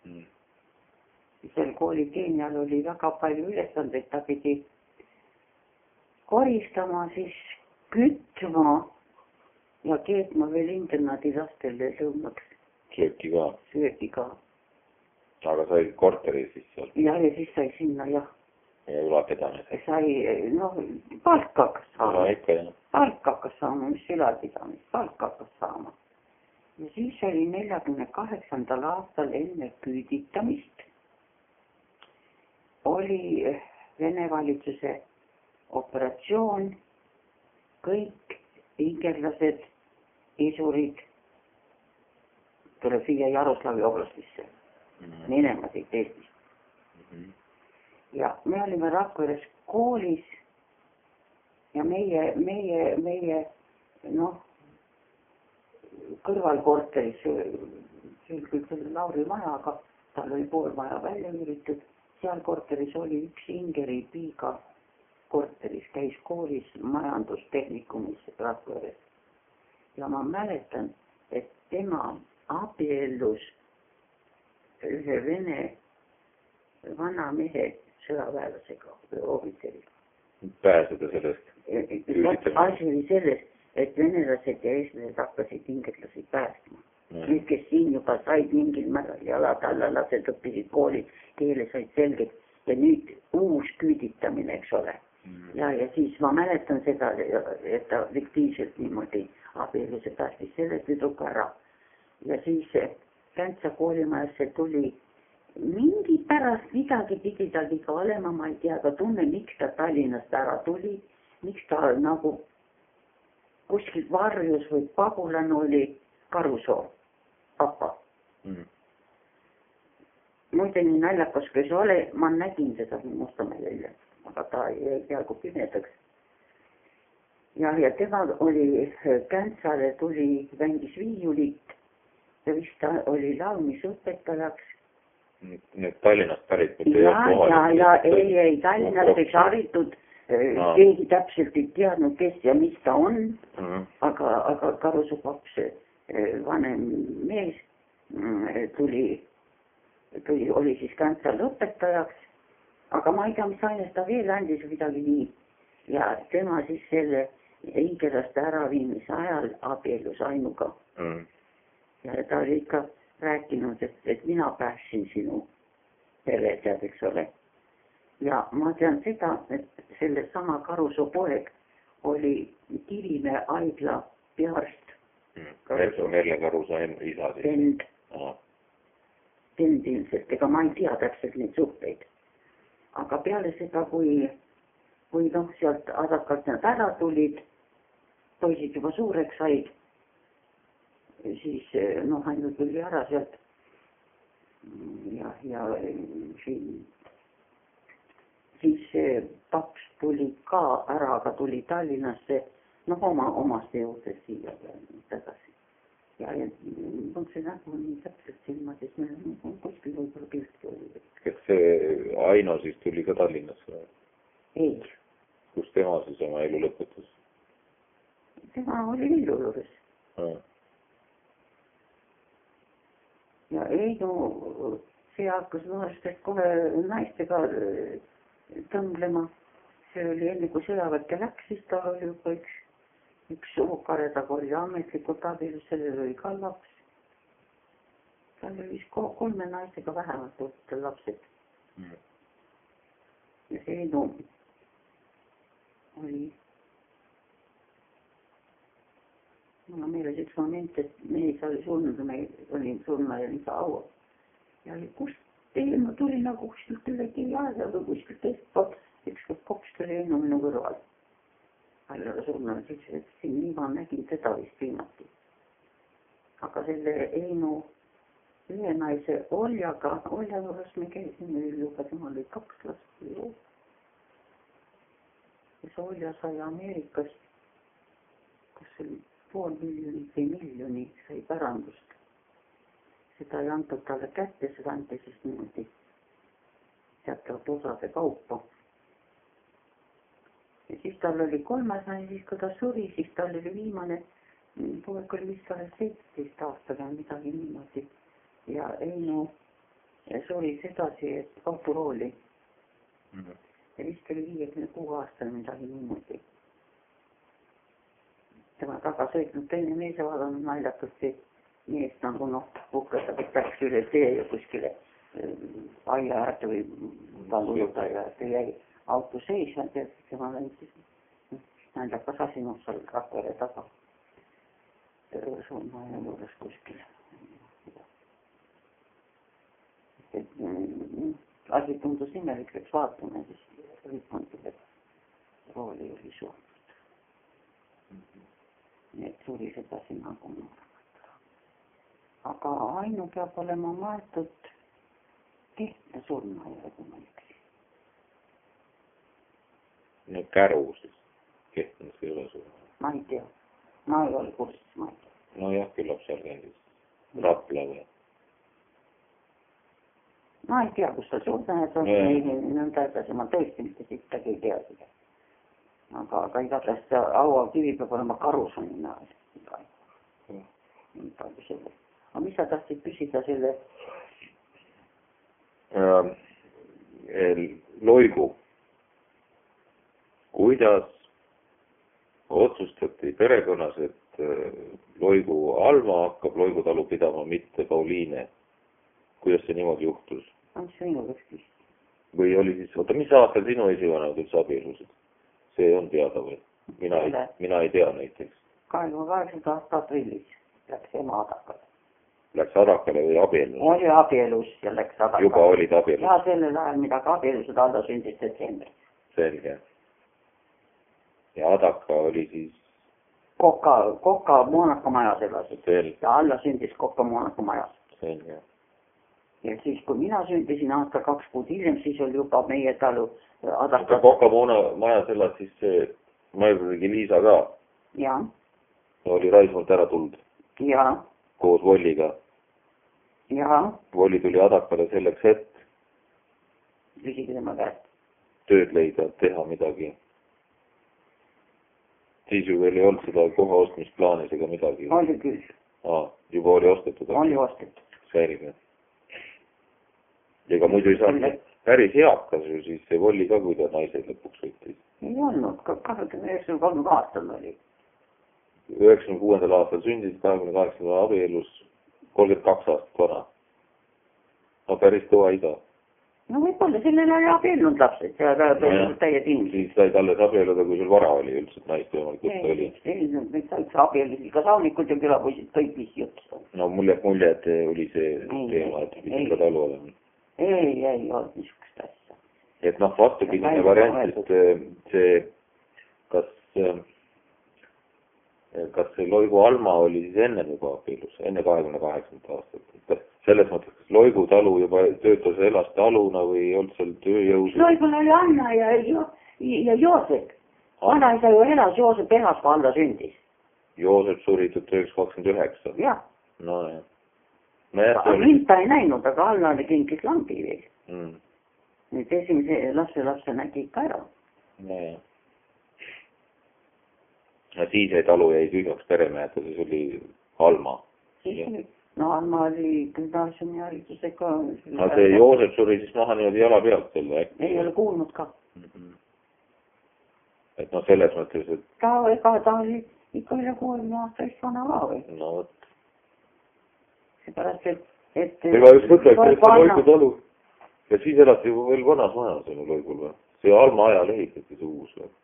Sel kooliteenijal oli väga palju ülesandeid, ta pidi koristama, siis kütma ja keetma veel internaadi lastele lõunaks. Sööki ka. Aga sai korteri siis seal? Ja siis sai sinna, jah. Ja ülalpidamise? Sai, palka hakkas saama. Palka hakkas saama, mis ülalpidamist, palka hakkas saama. Ja siis oli 48. aastal enne küüditamist oli Vene valitsuse operatsioon, kõik ingerlased, isurid tuleb viia Jaroslavi oblastisse, minema siit Eestist. Ja me olime Rakveres koolis ja meie kõrvalkorteris, see oli küll selle Lauri maja, aga tal oli pool maja välja üüritud, seal korteris oli üks Ingeri Piiga korteris, käis koolis majandustehnikumis Rakveres. Ja ma mäletan, et tema abiellus ühe Vene vana mehe sõjaväelasega või ohvitseriga. Pääseda sellest? Asi oli sellest, et venelased ja eestlased hakkasid ingerlasi päästma. Nüüd, kes siin juba said mingil määral jalad alla, lapsed õppisid koolis, keele said selgeks ja nüüd uus küüditamine, eks ole. Ja siis ma mäletan seda, et ta fiktiivselt niimoodi abielluse päästis selle tüdruka ära. Ja siis Käntsa koolimajasse tuli mingi pärast midagi pidi tal iga olema, ma ei tea, aga tunne, miks ta Tallinnast ära tuli, miks ta nagu kuskilt varjus või pagulan oli Karusoo, papa. Muide nii naljakas, kui see ole, ma nägin seda Mustamäel, aga ta jäi peaaegu pimedaks. Ja tema oli Käntsale tuli, mängis viiulit ja vist ta oli laulmisõpetajaks. Nüüd Tallinnast pärit? Ei, Tallinnast ei haritud, keegi täpselt ei teadnud, kes ja mis ta on, aga Karusoo paps, vanem mees, oli siis Käntsal õpetajaks, aga ma ei tea, mis aines ta veel andis midagi nii. Ja tema siis selle ingerlaste äraviimise ajal abiellus Ainuga. Ja ta oli ikka rääkinud, et mina päästsin sinu pere, tead, eks ole. Ja ma tean seda, et selle sama Karusoo poeg oli Kivimäe haigla pearst. Merle Karusoo isa siis? Tend ilmselt, ega ma ei tea täpselt neid suhteid. Aga peale seda, kui sealt adakalt nad ära tulid, poisid juba suureks said, siis ainult tuli ära sealt ja siis paps tuli ka ära, aga tuli Tallinnasse, omaste juurde siia tagasi. Ja see nägu on nii täpselt silmad, et meil on kuskil võib-olla pilti oli. Kas see Aino siis tuli ka Tallinnasse? Ei. Kus tema siis oma elu lõpetas? Tema oli Villu juures. Ja Einu, see hakkas noorestest kohe naistega tõmblema. See oli enne, kui sõjaväkke läks, siis ta oli juba üks suukaredaga oli ametlikult abielus, sellel oli ka laps. Tal oli vist 3 naistega vähemalt võtta lapsed. Ja see Einu oli, mul on meeles üks moment, et mees oli surnud ja me olin surma ja nii kaua. Ja kust teil, ma tuli nagu kuskilt üle Kiviaeda või kuskilt teistpoolt, ükskord koks tuli Einu minu kõrval. Alla surnud, siis siin nii ma nägin teda vist viimati. Aga selle Einu ühe naise Olja juures me käisime juba, tema oli 2 last. ja Solja sai Ameerikast, kas see oli 500 000 või miljoni sai pärandust. Seda ei antud talle kätte, seda anti siis niimoodi teatavat osade kaupa. Ja siis tal oli 3. mai, siis kui ta suri, siis tal oli viimane, poeg oli vist alles 17 aastaga midagi niimoodi. Ja Eino suri sedasi, et kaupurooli. Ja vist oli 56 aastane midagi niimoodi. Tema taga sõitnud teine mees ja vaadanud naljakalt see mees nagu puhkestab, et läks üle tee ja kuskile aia äärde või tallujuta äärde jäi auto seisma, et tema läinud naljakas asi seal Rakvere taga. Surmaja juures kuskile. Asi tundus imelik, läks vaatama, siis rühmandub, et rooli oli surnud. Nii et suri sedasi nagu nooremat. Aga Ainu peab olema maetud Kehtna surmaja, kui ma üksi. No Käru siis. Kehtnas ei ole surmaja. Ma ei tea. Ma ei ole kursis, ma ei tea. No jah, küllap seal kändis. Rapla või? Ma ei tea, kus ta surmaja on. Ma tõesti mitte sittagi ei tea seda. Aga igatahes Aua kivi peab olema Karusoni näol. Aga mis sa tahtsid küsida selle? Loigu. Kuidas otsustati perekonnas, et Loigu Alma hakkab Loigu talu pidama, mitte Pauliine? Kuidas see niimoodi juhtus? On see minu ükskist. Või oli siis, oota, mis aastal sinu esivanemad üldse abielusid? See on teada või? Mina ei tea näiteks. 28. aasta aprillis läks ema Adakale. Läks Adakale või abielus? Oli abielus ja läks Adakale. Juba olid abielus? Ja sellel ajal midagi abielused alla sündis detsembris. Selge. Ja Adaka oli siis? Kokka Monaco majas elasid. Selge. Ja alla sündis Kokka Monaco majas. Selge. Ja siis, kui mina sündisin aasta 2 kuud hiljem, siis oli juba meie talu Adaka. Kokka majas elas siis see Maivurigi Liisa ka? Ja. Oli Raismalt ära tulnud? Ja. Koos Volliga? Ja. Volli tuli Adakale selleks, et? Küsige tema käest. Tööd leida, teha midagi. Siis ju veel ei olnud seda koha ostmisplaanis ega midagi. Oli küll. Juba oli ostetud? Oli ostetud. Selge. Ega muidu ei saa päris heakas ju siis see Volli ka, kui ta naised lõpuks võttis. Ei olnud, 29 aastal oli. 96. aastal sündis, 28. abielus, 32 aastat vana. No päris kõva iga. No võib-olla sellel oli abielnud lapsed ja täied inimesed. Siis said alles abieluda, kui sul vara oli üldse, et naist võimalikult oli. Ei, said abielusid ka saunikud ja külapoisid kõik viis juttu. No mul jääb mulje, et oli see teema, et pidi ka talu olema. Ei olnud niisugust asja. Et vastupidine variant, et see, kas see Loigu Alma oli siis enne juba abielus, enne 28. aastat? Selles mõttes, kas Loigu talu juba töötas elas taluna või ei olnud seal tööjõud? Loigul oli Anna ja Joosep. Vanaisa ju elas Joosep elas, kui Alla sündis. Joosep suri 1929? Jah. No jah. Mind ta ei näinud, aga Alla oli kinkis lambi veel. Nüüd esimese lapse nägi ikka ära. No jah. Ja siis ei talu jäi tühjaks peremehed, siis oli Alma. No Alma oli gümnaasiumi haridusega. No see Joosep suri siis maha niimoodi jala pealt selle äkki. Ei ole kuulnud ka. Et selles mõttes, et... Ta oli ikka üle 60 aastast vana ka või? No võt. Seepärast, et... Ega just mõtleks, et see Loigu talu. Ja siis elati juba veel vanas majas selle Loigul või? See Alma ajal ehitati see uus või?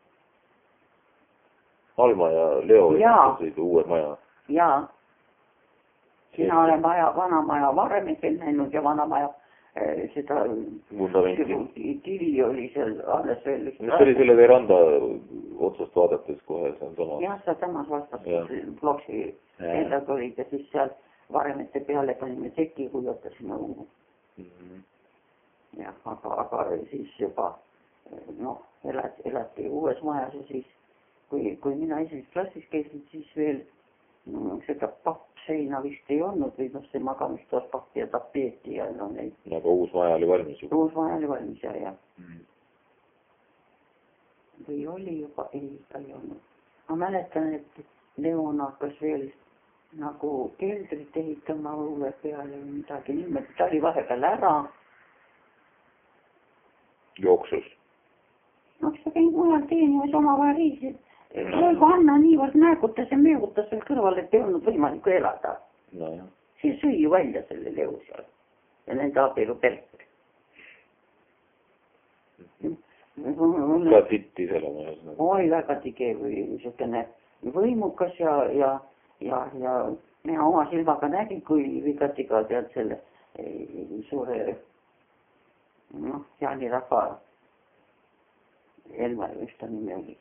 Alma ja Leo ehitasid uued maja. Jaa. Sina olen vana maja varemetel näinud ja vana maja seda kivi oli seal alles veel. Mis oli selle veranda otsast vaadates kohe? Jah, sa samas vastas bloksi endaga olid ja siis seal varemete peale panime teki, kui otasime õunu. Jah, aga siis juba noh, elati uues majas ja siis, kui mina esimeses klassis käisin, siis veel seda pappseina vist ei olnud või noh, see magamistoas pappi ja tapeeti ja no neid. Aga uus maja oli valmis juba? Uus maja oli valmis, jah. Või oli juba, ei, ta ei olnud. Ma mäletan, et Leon hakkas veel nagu keldrit ehitama uue peale või midagi niimoodi. Ta oli vahepeal ära. Jooksus? No, ta käin mujal teenimas oma variisid. Kui Anna niivõrd näägutas ja meegutas veel kõrval, et ei olnud võimalik elada. No, siis sõi ju välja selle Leo seal ja nende abielu perk. Ka titti selle majas. Oi, väga tige või niisugune võimukas ja mina oma silmaga nägin, kui Vigatiga tead selle suure jaanirahva Elmar, mis ta nimi oli.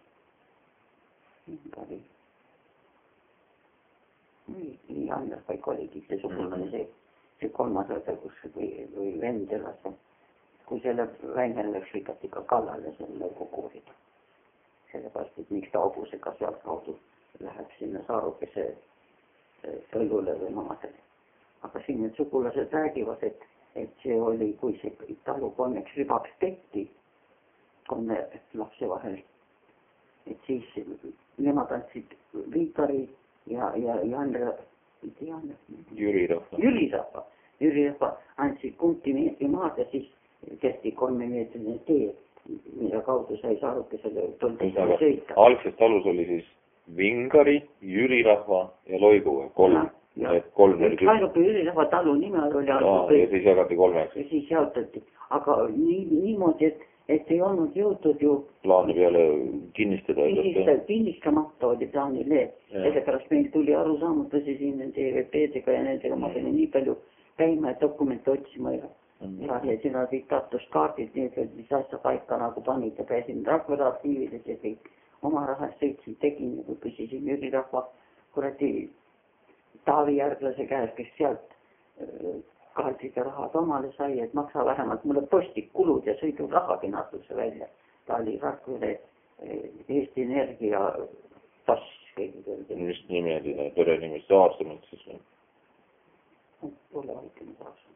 Janner paik oligi see sugulane, see kolmas õde, kus või vend elas, kui selle Väinel läks Vigatiga kallale selle koguurida. Sellepärast, et miks ta hobusega sealt kaudu läheb sinna saarukese põllule või maadele. Aga siin need sugulased räägivad, et see oli, kui see talu kolmeks ribaks tehti, kolme lapse vahel, et siis nemad andsid Viikari ja Janne, Jüri Rahva andsid kumti meetri maad ja siis tehti 3 meetrine tee, mille kaudu sai saarukesele sõita. Algses talus oli siis Vingari, Jüri Rahva ja Loigu, 3. Ainuke Jüri Rahva talu nime oli ja siis jagati 3. Ja siis jaotati, aga niimoodi, et ei olnud jõutud ju plaani peale kinnistada. Kinnistamata oli plaanile. Sellepärast meil tuli arusaamatusi siin nende EVP-dega ja nendega ma pidin nii palju käima ja dokumente otsima ja siin olid Tartust kaardid, mis asja paika nagu panid ja käisin rahvaraarhiivides ja kõik oma rahast sõitsin, tegin ja kui küsisin Jüri Rahva kuradi Taavi Järglase käes, kes sealt kaardide rahad omale sai, et maksa vähemalt mulle postikulud ja sõidurahagi natuke välja. Ta oli Rakvere Eesti Energia tass. Mis nimi oli, tore nimi, Saarsamalt siis või? Tule vaikine Saarsamalt.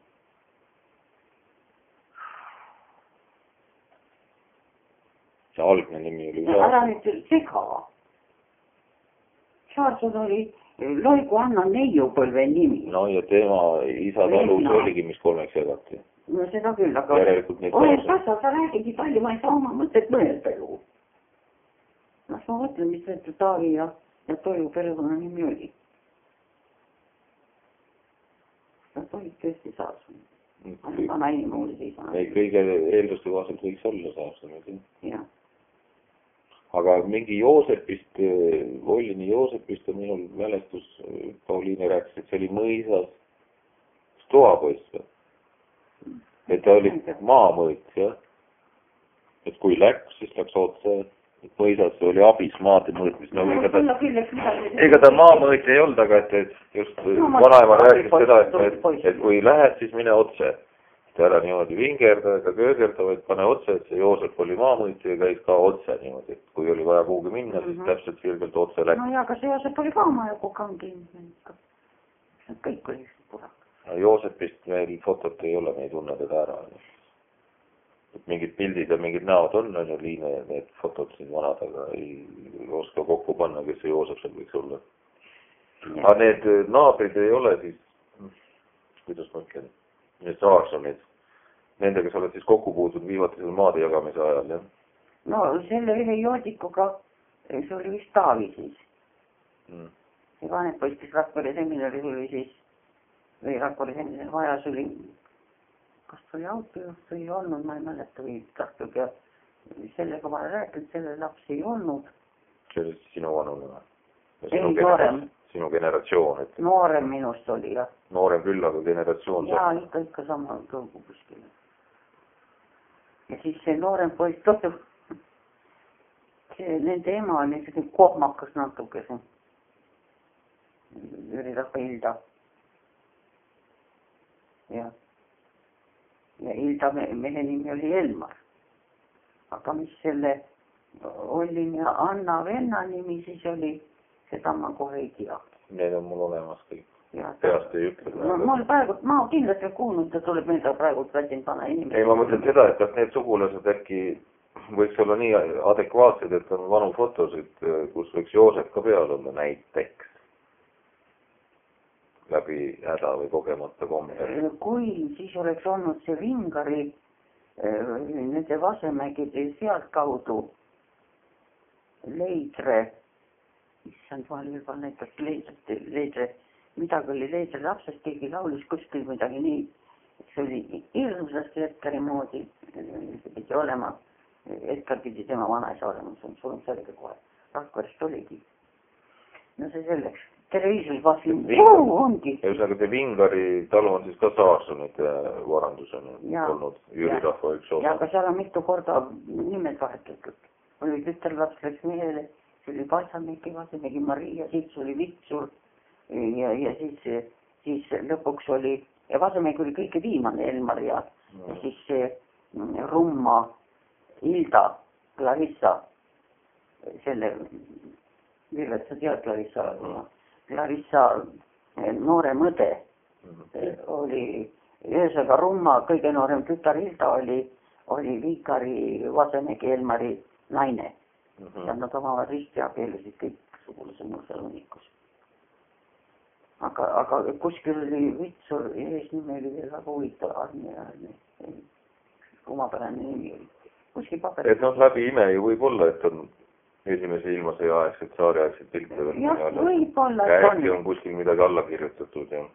See algne nimi oli Saarsamalt. Ära nüüd sega. Saarsamalt oli Loigu Anna Neiupõlve nimi. No ja tema isa talus oligi, mis 3 jagati. No seda küll, aga sa räägigi palju, ma ei saa oma mõtet mõelda ju. Ma mõtlen, mis see Taavi ja Toiu perekonna nimi oli. Nad olid tõesti Saarsamalt. Vana inimuulis ei saa. Kõige eelduste kohaselt võiks olla Saarsamalt. Jah. Aga mingi Joosepist, Vollini Joosepist on minul mälestus, Pauliine rääkis, et see oli mõisas toapoiss. Et ta oli maamõõt, jah. Et kui läks, siis läks otse, et mõisas oli abis maade mõõtmis. No, ega ta maamõõt ei olnud, aga et just vanaema rääkis seda, et kui lähed, siis mine otse. Ära niimoodi vingerda ega köögerda, vaid pane otse, et see Joosep oli maamõõt ja käis ka otse niimoodi, et kui oli vaja kuhugi minna, siis täpselt sirgelt otse läks. No ja, aga see Joosep oli ka oma joku kangi. Kõik oli purak. Joosepist meil fotot ei ole, me ei tunne teda ära. Mingid pildid ja mingid näod on ju Liine ja need fotod siin vanad, aga ei oska kokku panna, kes see Joosep seal võiks olla. Aga need naabrid ei ole siis, kuidas ma ütlen? Need Saarsamid, nendega sa oled siis kokku puutud viivatisel maade jagamise ajal, jah? No selle ühe joodikuga, see oli vist Taavi siis. See vanem poiss, kes Rakvere seminaris oli siis, või Rakvere seminaris vajas oli, kas ta oli autojuht või ei olnud, ma ei mäleta või tahtub ja sellega ma rääkinud, selle laps ei olnud. See oli sinu vanune või? Ei, noorem. Sinu generatsioon, et... Noorem minust oli, jah. Noorem küll, aga generatsioon... Jaa, ikka sama tõugu kuskile. Ja siis see noorem poiss, nende ema oli selline kohmakas natuke see. Jüri Rahva Hilda. Ja Hilda mehe nimi oli Elmar. aga mis selle Ollin ja Anna venna nimi siis oli, seda ma kohe ei tea. Need on mul olemas kõik. Peast ei ütle. Ma kindlasti kuulnud, et tuleb meelde praegu väsin pana inimene. Ei, ma mõtlen seda, et kas need sugulased äkki võiks olla nii adekvaatsed, et on vanu fotosid, kus võiks Joosep ka peal olla näiteks läbi häda või kogemata kombel. Kui siis oleks olnud see Vingari nende Vasemägide sealt kaudu Leidre, issand, ma olin juba näiteks Leidre, midagi oli Leidre lapsest, keegi laulis kuskil midagi nii, see oli hirmsasti Edgari moodi, pidi olema, Edgar pidi tema vanaisa olema, see on surnud selge kohe, Rakverest oligi. No see selleks, televiisoris vaatasin, ongi. Ühesõnaga, see Vingari talu on siis ka Saarsonide varandus on olnud Jüri Rahva üks osa. Ja aga seal on mitu korda nimed vahetatud. Oli tütarlaps läks mehele, see oli Vasamägi, Vasamägi Maria, siis oli Vitsur ja siis lõpuks oli, ja Vasamägi oli kõige viimane Elmar ja siis see Rumma, Hilda, Clarissa, selle, millest sa tead Clarissa noorem õde oli, ühesõnaga Rumma kõige noorem tütar Hilda oli Viikari Vasamägi Elmari naine. Ja nad omavad ristiabielusid kõik sugulase muusel unikus. Aga kuskil oli Vitsur, eesnime oli veel väga huvitav Arne, omapärane nimi oli. Kuskil paberid. Et noh, läbi ime ju võib olla, et on esimese ilmasõja aegset, saari aegset pilte veel. Jah, võib olla, et on. Äkki on kuskil midagi alla kirjutatud, jah.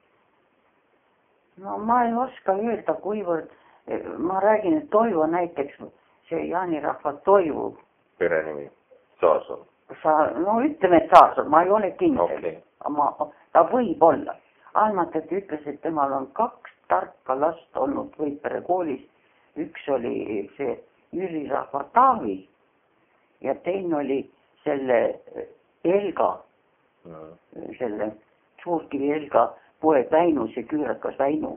No ma ei oska öelda, kuivõrd ma räägin, et Toivo näiteks, see Jaanirahva Toivu. Perenimi, Saarson. No ütleme, et Saarson, ma ei ole kindel. Okay. Ta võib olla. Almatet ütles, et temal on 2 tarka last olnud Võipere koolis. Üks oli see Jüri Rahva Taavi ja teine oli selle Elga, selle Suurkivi Elga poeg Väinu, see küürakas Väinu.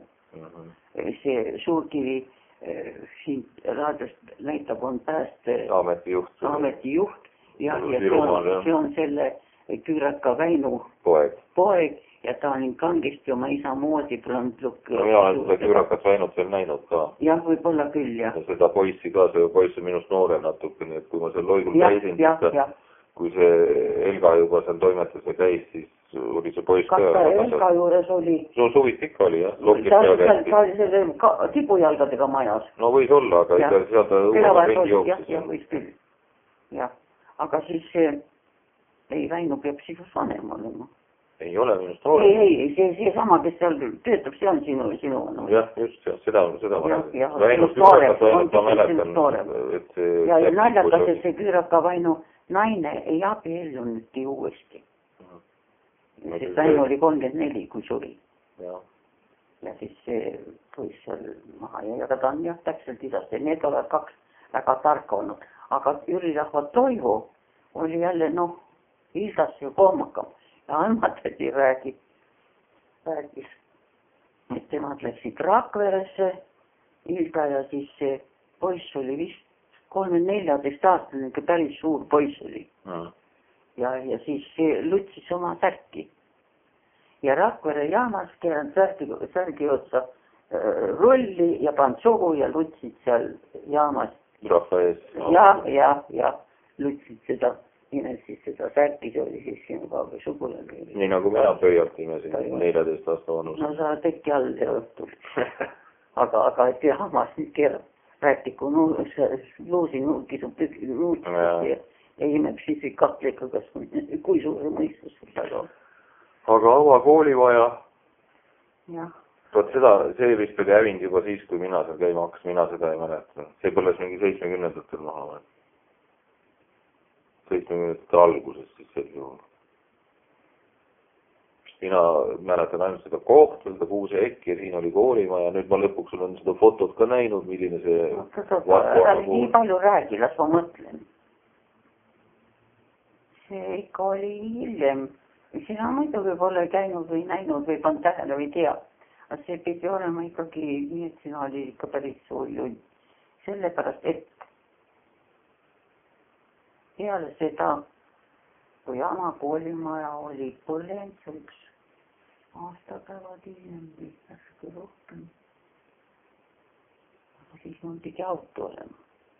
See Suurkivi siin raadiost näitab, on ametijuht ja see on selle küüraka Väinu poeg ja ta on kangesti oma isa moodi blondlukk. Mina olen seda küürakat Väinut veel näinud ka. Jah, võib-olla küll, jah. Ja seda poissi ka, see poiss on minust noore natuke, nii et kui ma seal loigul käisin, kui see Elga juba seal toimetas ja käis, siis oli see poiss ka. Kas ta Elga juures oli? No suvit ikka oli, jah. Ta oli selle tibujalgadega majas. No võis olla, aga ikka seal ta õuega ringi jooksis. Jah, võis küll. Jah, aga siis ei, Väinu peab sinust vanem olema. Ei ole minust noorem. Ei, see sama, kes seal töötab, see on sinu. Jah, just, seda ma räägin. Väinust küürakat ma mäletan. Ja naljakas, et see küüraka Väinu naine ei abiellunudki uuesti. Sest Väinu oli 34, kui suri. Ja siis see võis seal maha ja ta on jah täpselt idaste. Need olevad 2 väga tarka olnud. Aga Jüri Rahva Toivo oli jälle, Hildast ju kohmakam. Ja Almatati räägis, et temad läksid Rakveresse, Hilda ja siis see poiss oli vist 3-14 aastane, päris suur poiss oli. Ja siis see lutsis oma särki. Ja Rakvere jaamas keerand särgi otsa rolli ja pand suhu ja lutsid seal jaamas. Rahva ees. Ja lutsid seda. Siis seda särki, see oli siis sinuga sugulane. Nii nagu mina pöiatime siin 14 aasta vanus. No sa teki all ja õhtul. aga et jaamas nüüd keerab räätiku luusi kisub ja imeb siis katlika, kui suure mõistus taga on. Aga avakooli vaja. Jah. Vot see vist oli hävinud juba siis, kui mina seal käima hakkas, mina seda ei mäleta. See põles mingi 70-ndatel maha või? 70 alguses siis sel juhul. Mina mäletan ainult seda kohta, seda Kuuse Ekki ja siin oli koolimaja. Nüüd ma lõpuks olen seda fotot ka näinud, milline see... Nii palju räägi, las ma mõtlen. See ikka oli hiljem. Sina muidugi pole käinud või näinud või pannud tähele või tea. Aga see pidi olema ikkagi nii, et sina oli ikka päris suur jull. Sellepärast, et peale seda, kui Ama koolimaja oli põlenud üks aastapäevad hiljem või natuke rohkem. Aga siis mul pidi auto olema.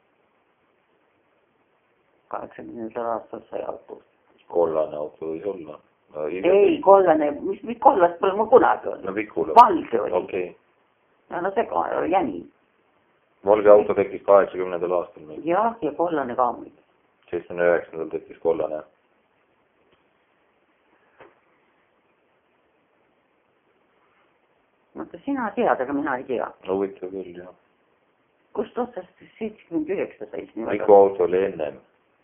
80. aastal sai auto. Kollane auto võis olla? Ei, kollane, mis kollast pole mul kunagi olnud. No Vikula. Valge oli. Okay. Ja no see ka jäni. Valge auto tekkis 80. aastal. Jah, ja kollane ka muid. 79. tekkis kollane. Mõtle, sina tead, aga mina ei tea. No võite küll, jah. Kust otsast 79 sai? Viku auto oli ennem.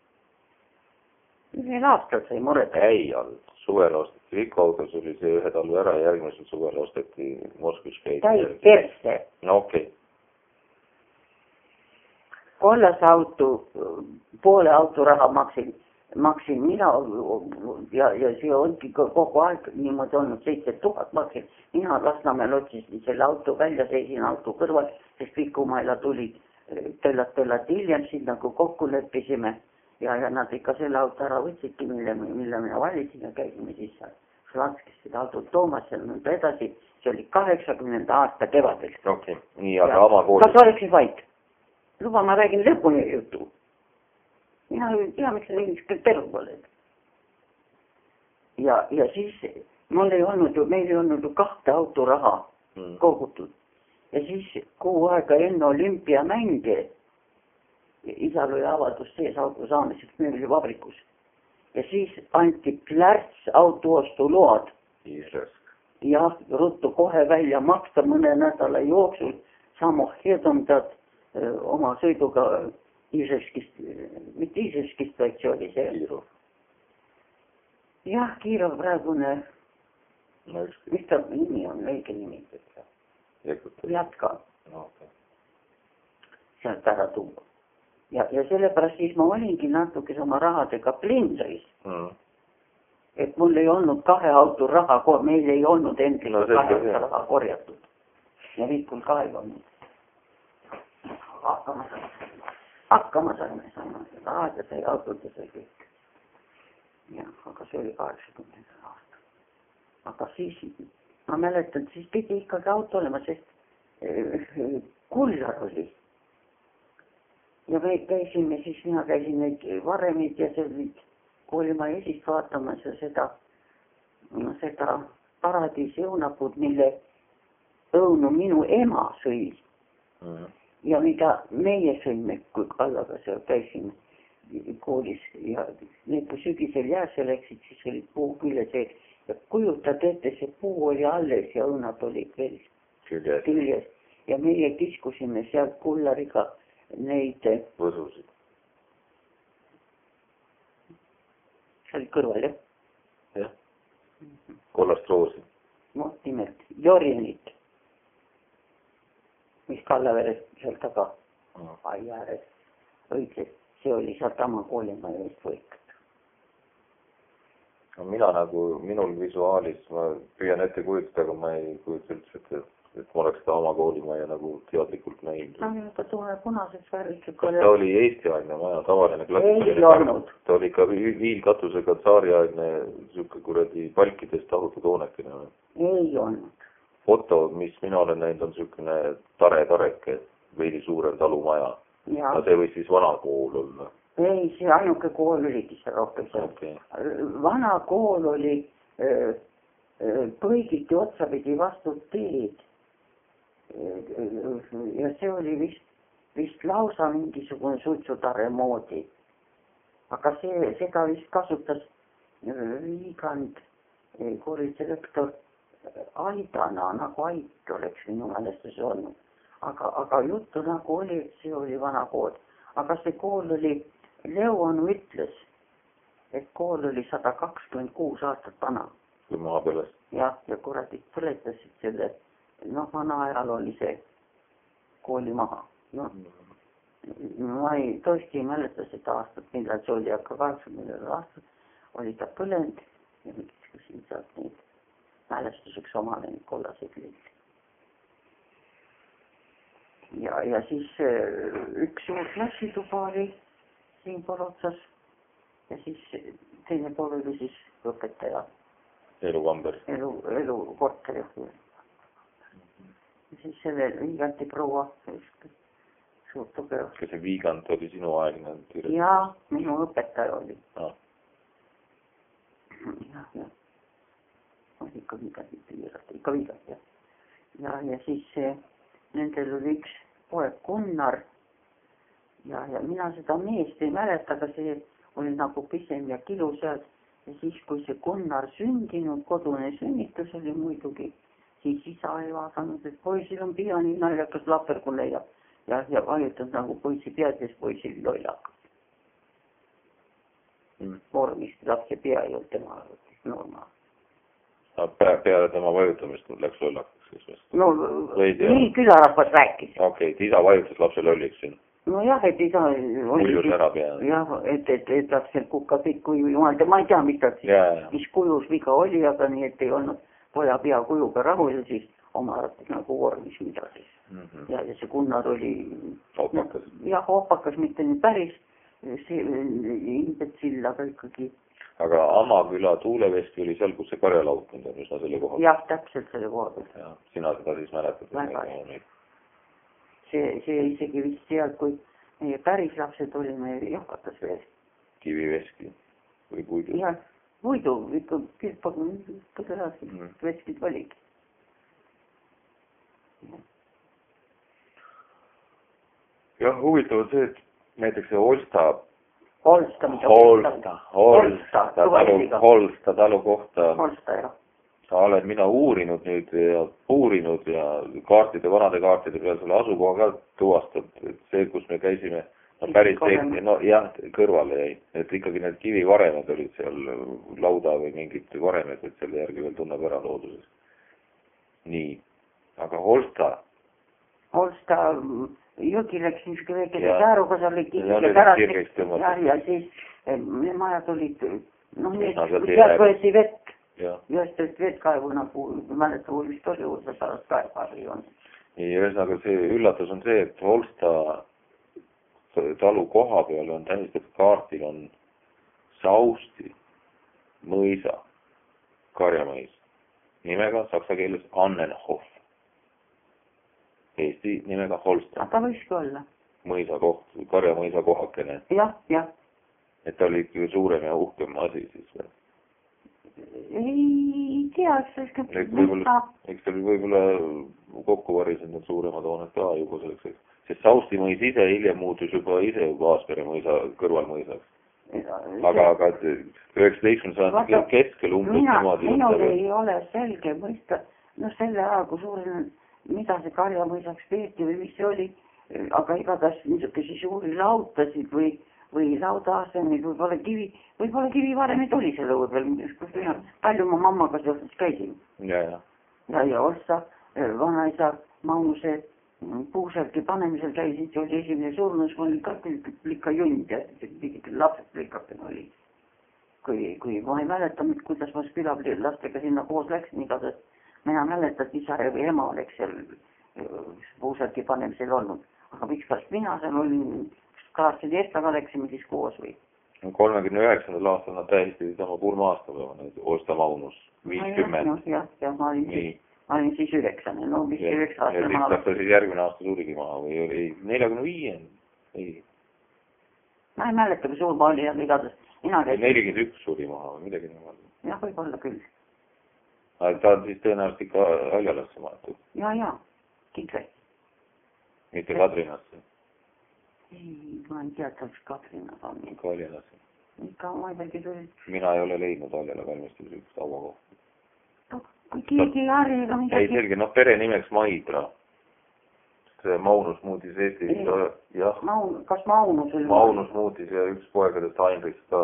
Ühel aastal sai mured. Ei olnud. Suvel osteti Viku autos, oli see ühe talve ära ja järgmisel suvel osteti Moskvis käid. Täis perse. No okei. Kollase auto, poole auto raha maksin mina ja see ongi kogu aeg niimoodi olnud 7000 maksin. Mina Lasnamäel otsisin selle auto välja, seisin auto kõrval, sest Vikumaila tulid tellati hiljem sinna, kui kokku leppisime ja nad ikka selle auto ära võtsidki, mille mina valisin ja käisime siis Šlanskis seda autot toomas ja nõnda edasi. See oli 80. aasta kevadel. Okei, nii, aga Ama kooli. Kas oleksid vaid? Luba, ma räägin lõpuni jutu. Mina ei tea, miks see mingi perru pole. Ja siis meil ei olnud ju 2 autoraha kogutud. Ja siis kuu aega enne olümpiamänge isal oli avaldus sees auto saamiseks mööblivabrikus. Ja siis anti plärts autoostu load. Ja ruttu kohe välja maksta mõne nädala jooksul. Samo Hedondad oma sõiduga Iževskist, mitte Iževskist, vaid see oli see. Kiirov. Jah, Kiirov praegune, mis ta nimi on, õige nimi. Jätka. Sealt ära tuua. Ja sellepärast siis ma olingi natuke oma rahadega plindris. Et mul ei olnud 2 auto raha, meil ei olnud endil 2 auto raha korjatud. Ja Vikul ka ei olnud. Hakkama saime rahad ja sai autod ja sai kõik. Ja, aga see oli 80. aasta. Aga siis, ma mäletan, siis pidi ikkagi auto olema, sest kullar oli. Ja me käisime, siis mina käisin neid varemid ja koolimaja esist vaatamas ja seda paradiisi õunapuud, mille õunu minu ema sõi. Ja mida meie sõime, kui Kallaga seal käisime koolis ja need kui sügisel jääse läksid, siis olid puu küljes ees. Ja kujutad ette, see puu oli alles ja õunad olid veel küljes. Ja meie kiskusime sealt kullariga neid võsusid. See oli kõrval, jah? Jah. Kollast roosi. No, nimelt. Jorjenit. Mis Kallaveres seal taga ai ääres õigles. See oli sealt Ama koolimaja eest võikud. No mina minul visuaalis, ma püüan ette kujutada, aga ma ei kujuta üldse, et ma oleks ta Ama koolimaja teadlikult näinud. No, ta tuhe punaseks värviks. Kas ta oli Eesti-aegne maja, tavaline klassik? Ei olnud. Ta oli ka viilkatusega tsaariaegne kuradi palkidest tahutud hoonekene. Ei olnud. Foto, mis mina olen näinud, on niisugune tareke, veidi suurem talumaja. Ja see võis siis vana kool olla? Ei, see ainuke kool oligi see rohkem. Okay. Vana kool oli põigiti otsapidi vastu teed. Ja see oli vist lausa mingisugune suitsutare moodi. Aga seda vist kasutas Viigand koolidirektor aidana, nagu ait oleks minu mälestus olnud. Aga juttu nagu oli, et see oli vana kool. Aga see kool oli, Leon ütles, et kool oli 126 aastat vana. Kui maha põles. Ja kuradid põletasid selle, vana ajal oli see kooli maha. Ma ei tõesti mäleta seda aastat, millal see oli, aga 80. aastat oli ta põlend ja miskisin sealt neid mälestuseks omale neid kollaseid lilli. Ja siis üks suur klassituba oli siin pool otsas siis teine pool oli siis õpetaja. Elukamber. Elukorter. Ja siis selle Viiganti proua. Suurt tugev. Kas see Viigant oli sinu aegne? Jaa, minu õpetaja oli. Ah. Ja. Oli ikka Viigant, jah. Ja siis nendel oli üks poeg Gunnar. Ja mina seda meest ei mäleta, aga see oli nagu pisem ja kilus ja siis, kui see Gunnar sündinud, kodune sünnitus oli muidugi, siis isa ei vaadanud, et poisil on pea nii naljakas lapergu leiab ja vajutas nagu poisi pead, siis poisil lollakas. Vormist lapse pea ei olnud tema normaal. Peale tema vajutamist läks lollakaks? No nii külarahvas rääkis. Okei, et isa vajutas lapse lolliks siin? No jah, et isa kuljus ära peale. Jah, et lapsel kukka pikk kuju, ma ei tea, mis kujus viga oli, aga nii, et ei olnud poja pea kujuga rahul ja siis oma arvates nagu vormis mida siis. Ja see Gunnar oli hoopakas. Jah, hoopakas, mitte nii päris imbetsill, aga ikkagi. Aga Amaküla Tuuleveski oli seal, kus see karjalautund on üsna selle koha. Jah, täpselt selle koha peal. Sina seda siis mäletad? Väga. See isegi vist seal, kui meie päris lapsed olime jahkatas veel. Kiviveski või puidu? Jah, puidu, ikka veskid oligi. Jah, huvitav on see, et näiteks see Holsta talu kohta. Holsta, jah. Olen mina uurinud nüüd ja puurinud ja vanade kaartide peal selle asukoha ka tuvastatud, et see, kus me käisime, päris kõrvale jäi, et ikkagi need kivivaremed olid seal lauda või mingid varemed, et selle järgi veel tunneb ära looduses. Nii, aga Holsta jõgi läks niisugune väikese sääruga, seal oli kiviga pärast ja siis majad olid, sealt võeti vett. Just, et veetkaevu nagu mäleta, kui vist oli uudse pärast kaevaari on. Ühesõnaga see üllatus on see, et Holsta talu koha peal on tähistatud kaardil on Sausti mõisa, karjamõis, nimega saksa keeles Annenhof. Eesti nimega Holsta. Ta võiski olla. Mõisa koht, karjamõisa kohakene. Jah. Et ta oli ikka suurem ja uhkem asi siis või? Ei tea, eks oli võib-olla kokku varisenud need suuremad hooned ka juba selleks, sest Sausti mõis ise hiljem muutus juba Aaspere mõisa kõrvalmõisaks. Aga 19. sajandi keskel umbes niimoodi. Minul ei ole selge mõista, selle aja, kui suurem, mida see karjamõisaks peeti või mis see oli, aga igatahes niisuguse suuri lautasid või laudaasendid, võib-olla kivivaremed oli selle õue peal, kus palju ma mammaga seoses käisin. Ja Olsa, vanaisa Magnuse puuselgi panemisel käisin, see oli esimene surnus, ma olin ka plika jund ja lapsed plikakene oli. Kui ma ei mäleta, kuidas ma külalastega sinna koos läksin, igatahes mina mäletan, et isa või ema oleks seal puuselgi panemisel olnud. Aga miks pärast mina seal olin, Kaartsi Eestaga läksime siis koos või? 39. aastal nad tähistasid oma purma-aastapäeva, Olsta Magnus, 50. Jah, ma olin siis 9. No mis 9 aastal maha. Ja siis järgmine aasta surigi maha või oli 45? Ei. Ma ei mäleta, kui suur ma olin, aga igatahes. 41 suri maha või midagi niimoodi. Jah, võib-olla küll. Ta on siis tõenäoliselt ikka Haljalasse maetud? Ja, kindlasti. Mitte Kadrinasse? Ei, ma ei tea, et oleks Kadrinaga on. Ikka Haljalasse? Ikka Maibergi tuli. Mina ei ole leidnud Haljala kalmistul üks auakohta. Kui keegi Harriga midagi... Ei selge, pere nimeks Maidra. See Maunus muutis Eestis. Kas Maunus oli? Maunus muutis ja üks poegadest Heinrichs ka.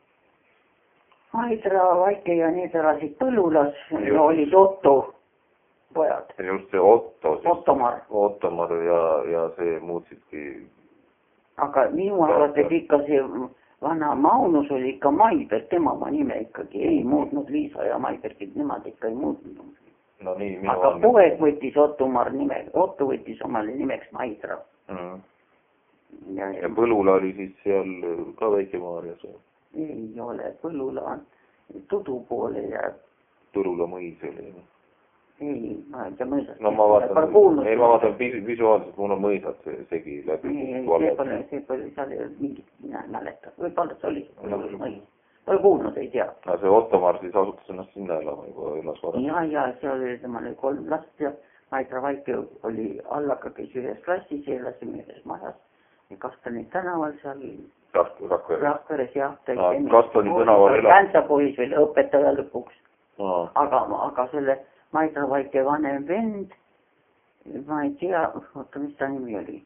Maidra, Vaike ja need elasid Põllulas ja olid Otto pojad. Just see Otto. Ottomar ja see muutsidki. Aga minu arvates ikka see vana Maunus oli ikka Maibert, tema oma nime ikkagi ei muutnud, Liisa ja Maibertid, nemad ikka ei muutnud. No nii, aga poeg võttis Ottomar nime, Otto võttis omale nimeks Maidra. Ja Põlula oli siis seal ka Väike-Maarjas. ei ole, Põllula on Tudu poole jääb. Turula mõis oli. Ei, ma ei tea mõisast. No ma vaatan visuaalselt, mul on mõisad segi läbi. See pole, seal ei olnud mingit mäletada. Võib-olla see oli mõis. Pole kuulnud, ei tea. No see Ottomar siis asutas ennast sinna elama juba ülas varem. Ja see oli temale 3 last ja Maitra Vaike oli allaga, kes ühes klassis ja elasime ühes majas. Ja Kastani tänaval seal Rakveres jah. Kastani tänaval elab. Känsapois veel õpetaja lõpuks. Aga selle Maitra Vaike vanem vend, ma ei tea, oota, mis ta nimi oli.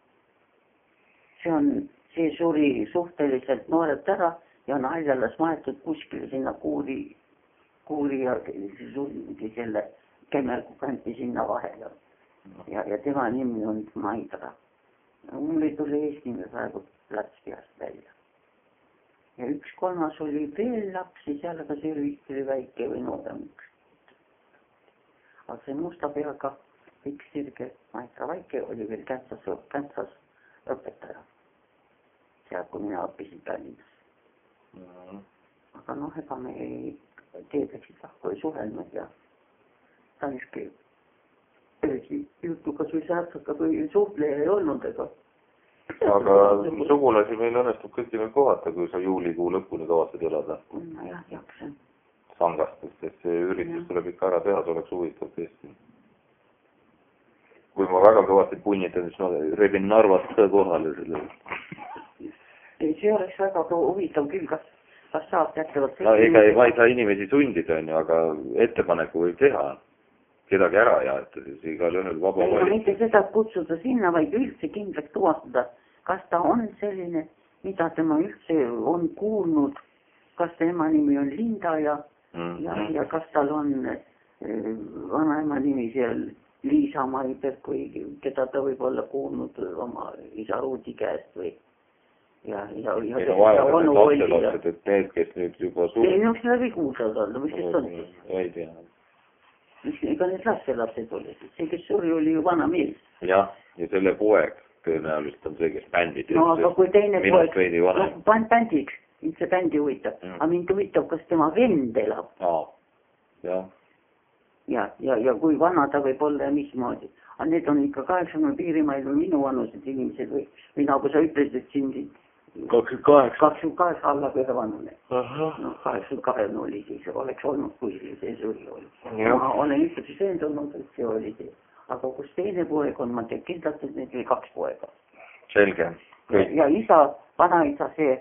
See suri suhteliselt noorelt ära ja on Aljalas maetud kuskile sinna kuuri ja surmigi selle Kemmergu kanti sinna vahele. Ja tema nimi on Maidra. Mul ei tule Eesti nimi praegu plats peast välja. Ja 1/3 oli veel lapsi seal, aga see vist oli väike või noorem. Aga see musta peaga pikk sirge Maitra Vaike oli veel Käntsas õpetaja. Seal, kui mina õppisin Tallinnas. Aga ega me ei teedaksid lahku ei suhelnud ja Taniski jutukas või säätsaka või suhtleja ei olnud ega. Aga sugulasi meil õnnestub kõiki veel kohata, kui sa juulikuu lõpuni kavatsed elada. Jah, jaksen. Sangastest, et see üritus tuleb ikka ära teha, see oleks huvitav tõesti. Kui ma väga kõvasti punnitan, siis ma rebin Narvast kohale selle. See oleks väga huvitav küll, kas saab jätkuvalt... No ega ma ei saa inimesi sundida, aga ettepaneku võib teha. Kedagi ära jaeta, siis igal ühel vaba valik. Mitte seda kutsuda sinna, vaid üldse kindlaks tuvastada, kas ta on selline, mida tema üldse on kuulnud, kas tema nimi on Linda ja kas tal on vanaema nimi seal Liisa Maiberg või keda ta võib olla kuulnud oma isa Ruudi käest või ja onu oli ja need, kes nüüd juba suur... Ei, no seda või kuulsad olla, mis sest on? Ei tea. Ega need lapsed olid, see, kes suri, oli ju vana mees. Jah, ja selle poeg tõenäoliselt on see, kes bändid. No aga kui teine poeg, bändiks, see bändi huvitab. Aga mind huvitab, kas tema vend elab. Jah. Ja kui vana ta võib olla ja mismoodi. Aga need on ikka 80 piirimail või minu vanused inimesed või nagu sa ütlesid, et siin 28 alla kõige vanune. No 82 oli siis, oleks olnud, kui see suri oli. Ma olen ikkagi seendunud, et see oli see. Aga kus teine poeg on, ma tean kindlalt, et need oli 2 poega. Selge. Ja isa, vanaisa see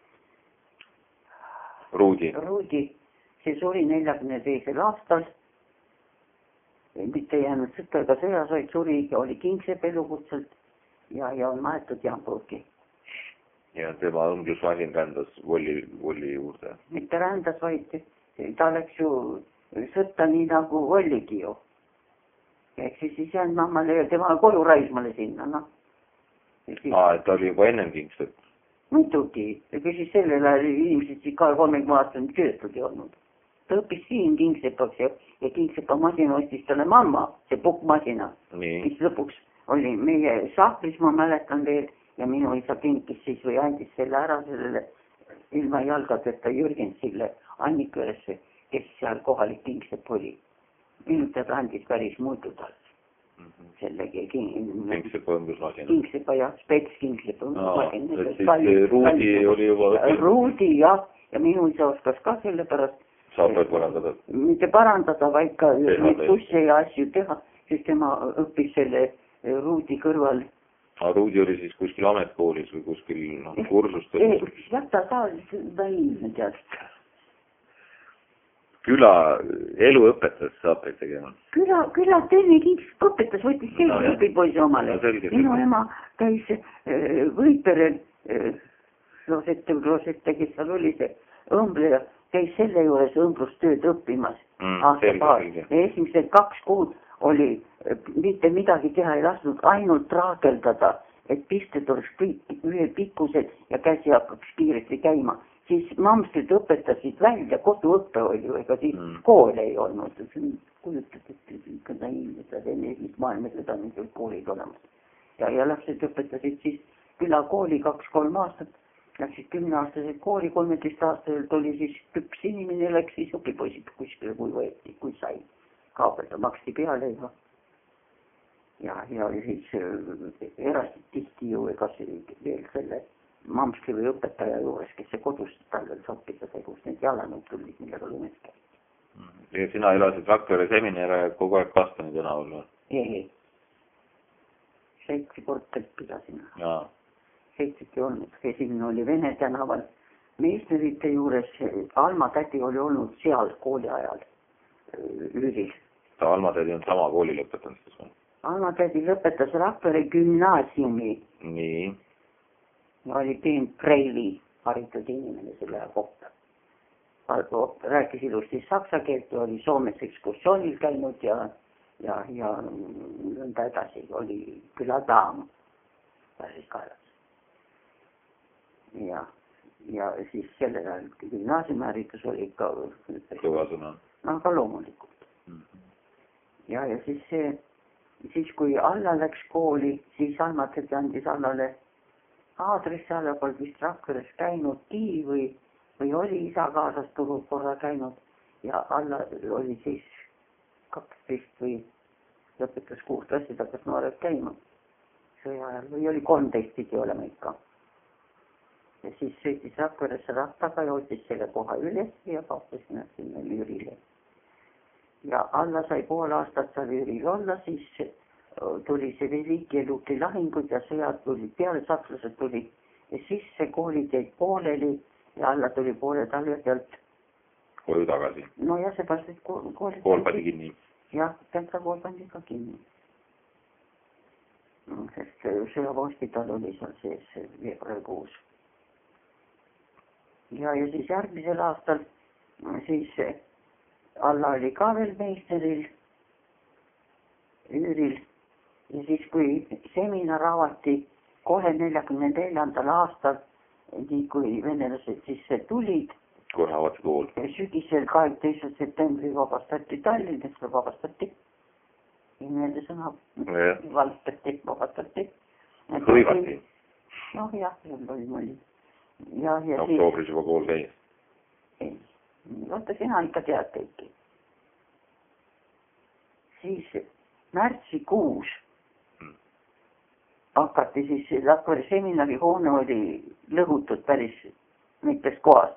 Ruudi, see suri 42. aastal. Mitte jäänud sõtta ega sõjas, vaid suri ja oli Kingsepp elukutselt ja on maetud Jaanpurgi. Ja tema õnglusmasin rändas Volli juurde. Mitte rändas, vaid ta läks ju sõtta nii nagu Volligi ju. Ehk siis jäänud mammale ja tema koju Raismale sinna, noh. Et ta oli juba ennem Kingsepp? Muidugi, ega siis sellel ajal inimesed siis 30 aastane töötud ei olnud. Ta õppis siin Kingsepaks ja Kingsepa masina ostis talle mamma, see pukkmasina, mis lõpuks oli meie sahvris, ma mäletan veel, ja minu isa kinkis siis või andis selle ära sellele ilma jalgadeta Jürgensile Annikõresse, kes seal kohalik Kingsepp oli. Minu teda andis päris muidu tal. Sellegi Kingsepa õnglusmasina. Kingsepa jah, Spets Kingsepa õnglusmasina. Ruudi oli juba... Ruudi jah, ja minu isa oskas ka selle pärast saab veel parandada. Mitte parandada, vaid ka tusse ja asju teha, sest tema õppis selle Ruudi kõrval. Ruudi oli siis kuskil ametkoolis või kuskil kursustel? Jah, ta väline tead. Küla elu õpetas saab veel tegema? Küla Terni Kingsepp õpetas, võttis selge õpipoisi omale. Minu ema käis Võiperel, Rosette, kes seal oli see õmbleja, käis selle juures õmbrustööd õppimas aasta paar. Ja esimesed 2 kuud oli mitte midagi teha ei lasnud, ainult raageldada, et pisted oleks ühe pikkused ja käsi hakkaks kiiresti käima. Siis mamstrid õpetasid välja, koduõppe oli ju, ega siis kool ei olnud. Kujutad, et ikka naiivne, enne esimest maailmasõda olid koolid olemas. Ja lapsed õpetasid siis külakooli 2-3 aastat läksid 10-aastased kooli, 13-aastaselt oli siis küps inimene, läks siis õpipoisid kuskile, kui võeti, kui sai kaabelda, maksti peale ja siis erasid tihti ju ega veel selle mamski või õpetaja juures, kes see kodus tal veel soppida tegus, need jalanõud tulid, millega lumes käib. Ja sina elasid Rakvere seminare kogu aeg Kastani tänaval või? Ei. 7 korterit pidasin. 7 olnud. Esimene oli Vene tänaval. Meisterite juures Alma tädi oli olnud seal kooli ajal üüril. Alma tädi on sama kooli lõpetanud siis või? Alma tädi lõpetas Rakvere gümnaasiumi. Nii. Oli teinud Preili haritud inimene selle kohta. Rääkis ilusti saksa keelt, oli Soomes ekskursioonil käinud ja nõnda edasi oli küladaam päris kaelas. Ja siis sellel ajal gümnaasiumiharitus oli ikka kõva sõna. Aga loomulikult. Ja siis kui Alla läks kooli, siis Almategi andis Allale aadressi, Alla pole vist Rakveres käinudki või oli isa kaasas turul korra käinud ja Alla oli siis 12 või lõpetas 6 klassid, hakkas noored käima sõja ajal või oli 13 pidi olema ikka. Ja siis sõitis Rakveresse rattaga ja otis selle koha üles ja kauptas sinna Lüürile. Ja Alla sai pool aastat seal Lüüril olla, siis tuli see Veliki Luki lahingud ja sõjad tulid peale, sakslased tulid ja siis see koolid jäid pooleli ja Alla tuli poole talve pealt. Koju tagasi? No ja seepärast, et kool pandi kinni? Jah, Pentra kool pandi ka kinni. Sest sõjahospital oli seal sees veebruarikuus. Ja siis järgmisel aastal siis Alla oli ka veel meisteril, üüril. Ja siis kui seminar avati kohe 44. aastal, nii kui venelased sisse tulid. Kohe avati kool. Sügisel 12. septembri vabastati Tallinnas või vabastati. Meelde sõna vabastati. Hõivati. Noh jah, see oli. Oktoobris juba kool käis. Ei. Vaata, sina ikka tead kõiki. Siis märtsikuus hakati siis Rakvere seminari hoone oli lõhutud päris mitmest kohast.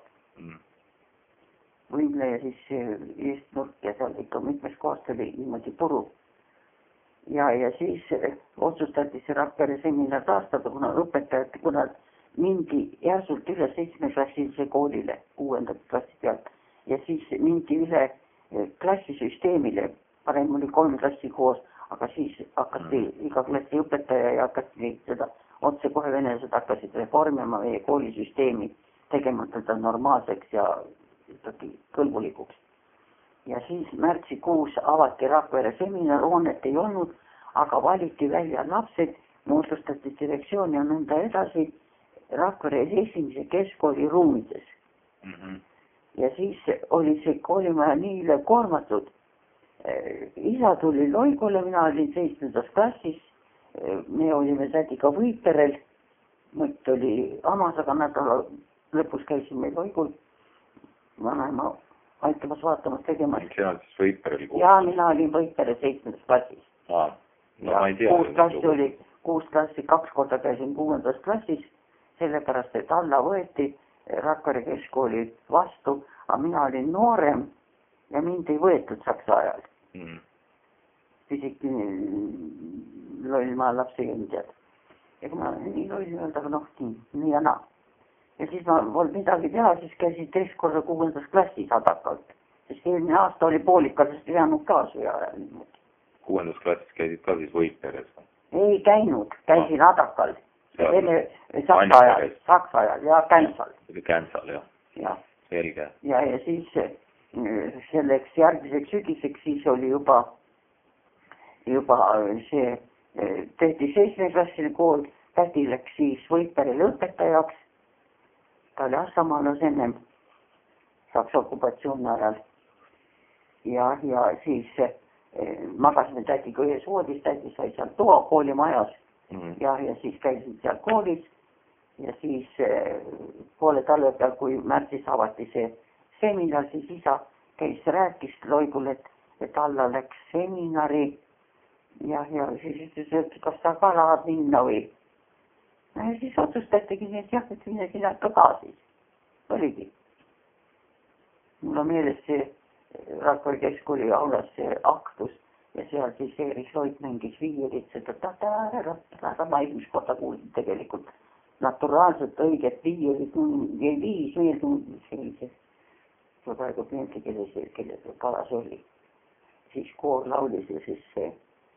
Võimle ja siis eestnurk ja seal ikka mitmest kohast oli niimoodi puru. Ja siis otsustati see Rakvere seminar taastada, kuna mindi järsult üle 7-klassilise koolile 6. klassi pealt ja siis mindi üle klassisüsteemile, parem oli 3 klassi koos, aga siis hakati iga klassi õpetaja ja hakati seda otse kohe venelased hakkasid reformima meie koolisüsteemi, tegema teda normaalseks ja ikkagi kõlbulikuks. Ja siis märtsikuus avati Rakvere seminar, hoonet ei olnud, aga valiti välja lapsed, moodustati direktsioon ja nõnda edasi Rakvere esimese keskkooli ruumides. Ja siis oli see koolimaja nii üle koormatud. Isa tuli Loigule, mina olin 7. klassis, me olime tädiga Võiperel, mõtt oli Amas, aga nädala lõpus käisime Loigul, vanaema aitamas, vaatamas, tegemas. See on siis Võiperel koos? Jaa, mina olin Võiperel 7. klassis. No ma ei tea. 6 klassi, 2 korda käisin 6. klassis, sellepärast, et Alla võeti Rakvere keskkooli vastu, aga mina olin noorem ja mind ei võetud saksa ajal. Isegi lollmaa lapsi endjad. Ja kui ma nii lollin öelda, aga nii ja naa. Ja siis ma polnud midagi teha, siis käisin 2 korda 6. klassis adakalt. Sest eelmine aasta oli poolikasest jäänud ka sõja ajal. 6. klassis käisid ka siis Võiperes? Ei käinud, käisin adakal. Saksa ajal ja Känsal. Känsal, jah. Selge. Ja siis selleks järgmiseks sügiseks siis oli juba see tehti 7-klassiline kool, tädi läks siis Võiperele õpetajaks. Ta oli Assamaalas ennem Saksa okupatsiooni ajal. Ja siis magasime tädiga ühes voodis, tädi sai seal toa koolimajas ja siis käisin seal koolis ja siis poole talve peal, kui märtsis avati see seminar, siis isa käis, rääkis Loigul, et alla läks seminari ja siis ütles, et kas sa ka tahad minna või. Ja siis otsustatigi, et jah, et mine sina ka siis. Oligi. Mul on meeles see Rakvere Keskkooli aulas see aktus ja seal siis Erik Loik mängis viielit, seda ma esimest korda kuulsin tegelikult. Naturaalselt õiget viielit, viis meeldib sellised. See praegu meeldi, kelle kalas oli. Siis koor laulis ja siis see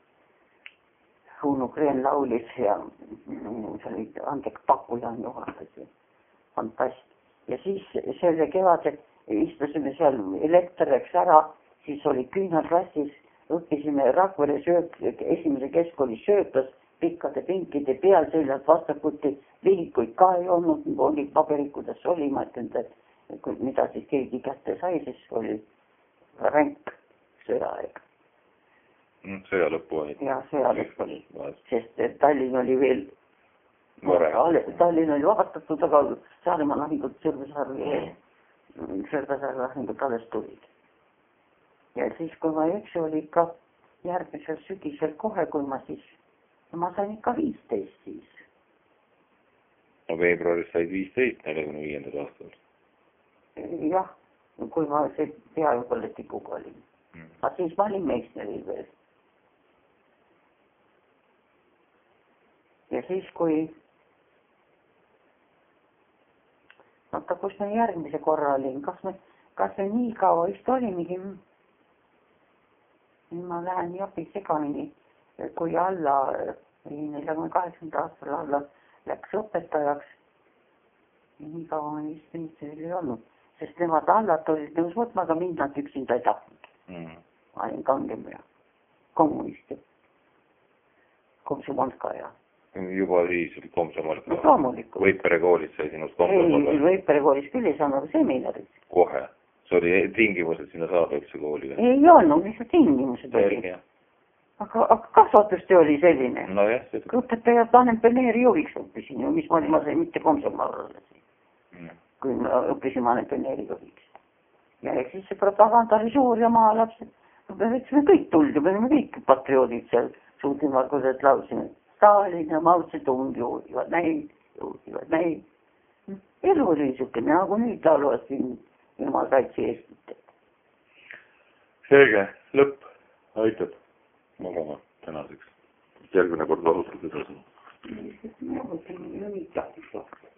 Uno Kreen laulis ja see oli Andek Pakulan juhatas. Fantast. Ja siis selle kevadel istusime seal, elekter läks ära, siis oli küünalklassis, õppisime Rakvere esimese keskkooli söötas, pikkade pinkide peal seljad vastakuti, vihikuid ka ei olnud, oli paberid, kuidas oli, ma ütlen, et mida siis keegi kätte sai, siis oli ränk sõjaaeg. Sõja lõppu oli. Ja sõja lõppu oli, sest Tallinn oli veel, Tallinn oli vabastatud, aga Saaremaa lahingud Sõrvesaare lahingud alles tulid. Ja siis, kui ma üksi oli ikka järgmisel sügisel kohe, kui ma sain ikka 15 siis. No veebruaris said 15, 45. aastal. Jah, kui ma see peaaegu politikuga olin. Aga siis ma olin Meissneril veel. Ja siis, kui oota, kus me järgmise korra olin, kas me nii kaua vist olimegi? Nüüd ma lähen japi segamini, kui alla 48. aastal alla läks õpetajaks. Nii kaua ma vist ministril ei olnud, sest nemad allat olid nõus võtma, aga mind nad üksinda ei tahtnud. Ma olin kangem ja kommunist. Komsomolka ja. Juba siis oli Komsomolka. Loomulikult. Võipere koolis sai sinust Komsomolka. Ei, Võipere koolis küll ei saanud seminaris. Kohe. See oli tingimused sinna saada üldse kooli. Ei olnud, lihtsalt tingimused oli. Aga kasvatustöö oli selline. No jah. Õpetaja paneb pioneeri juhiks õppisin ju, mis ma sain mitte Komsomolka. Kui ma õppisin, ma olen pioneeri juhiks. Ja siis see propaganda oli suur ja maalapsed. Me kõik tuldi, me olime kõik patrioodid seal suutimarkused lausime. Stalin ja Mao Zedong juhivad näid. Elu oli niisugune, nagu nüüd laulavad siin ilma kaitse Eestit. Selge, lõpp, aitab. Magama tänaseks. Järgmine kord valustad edasi.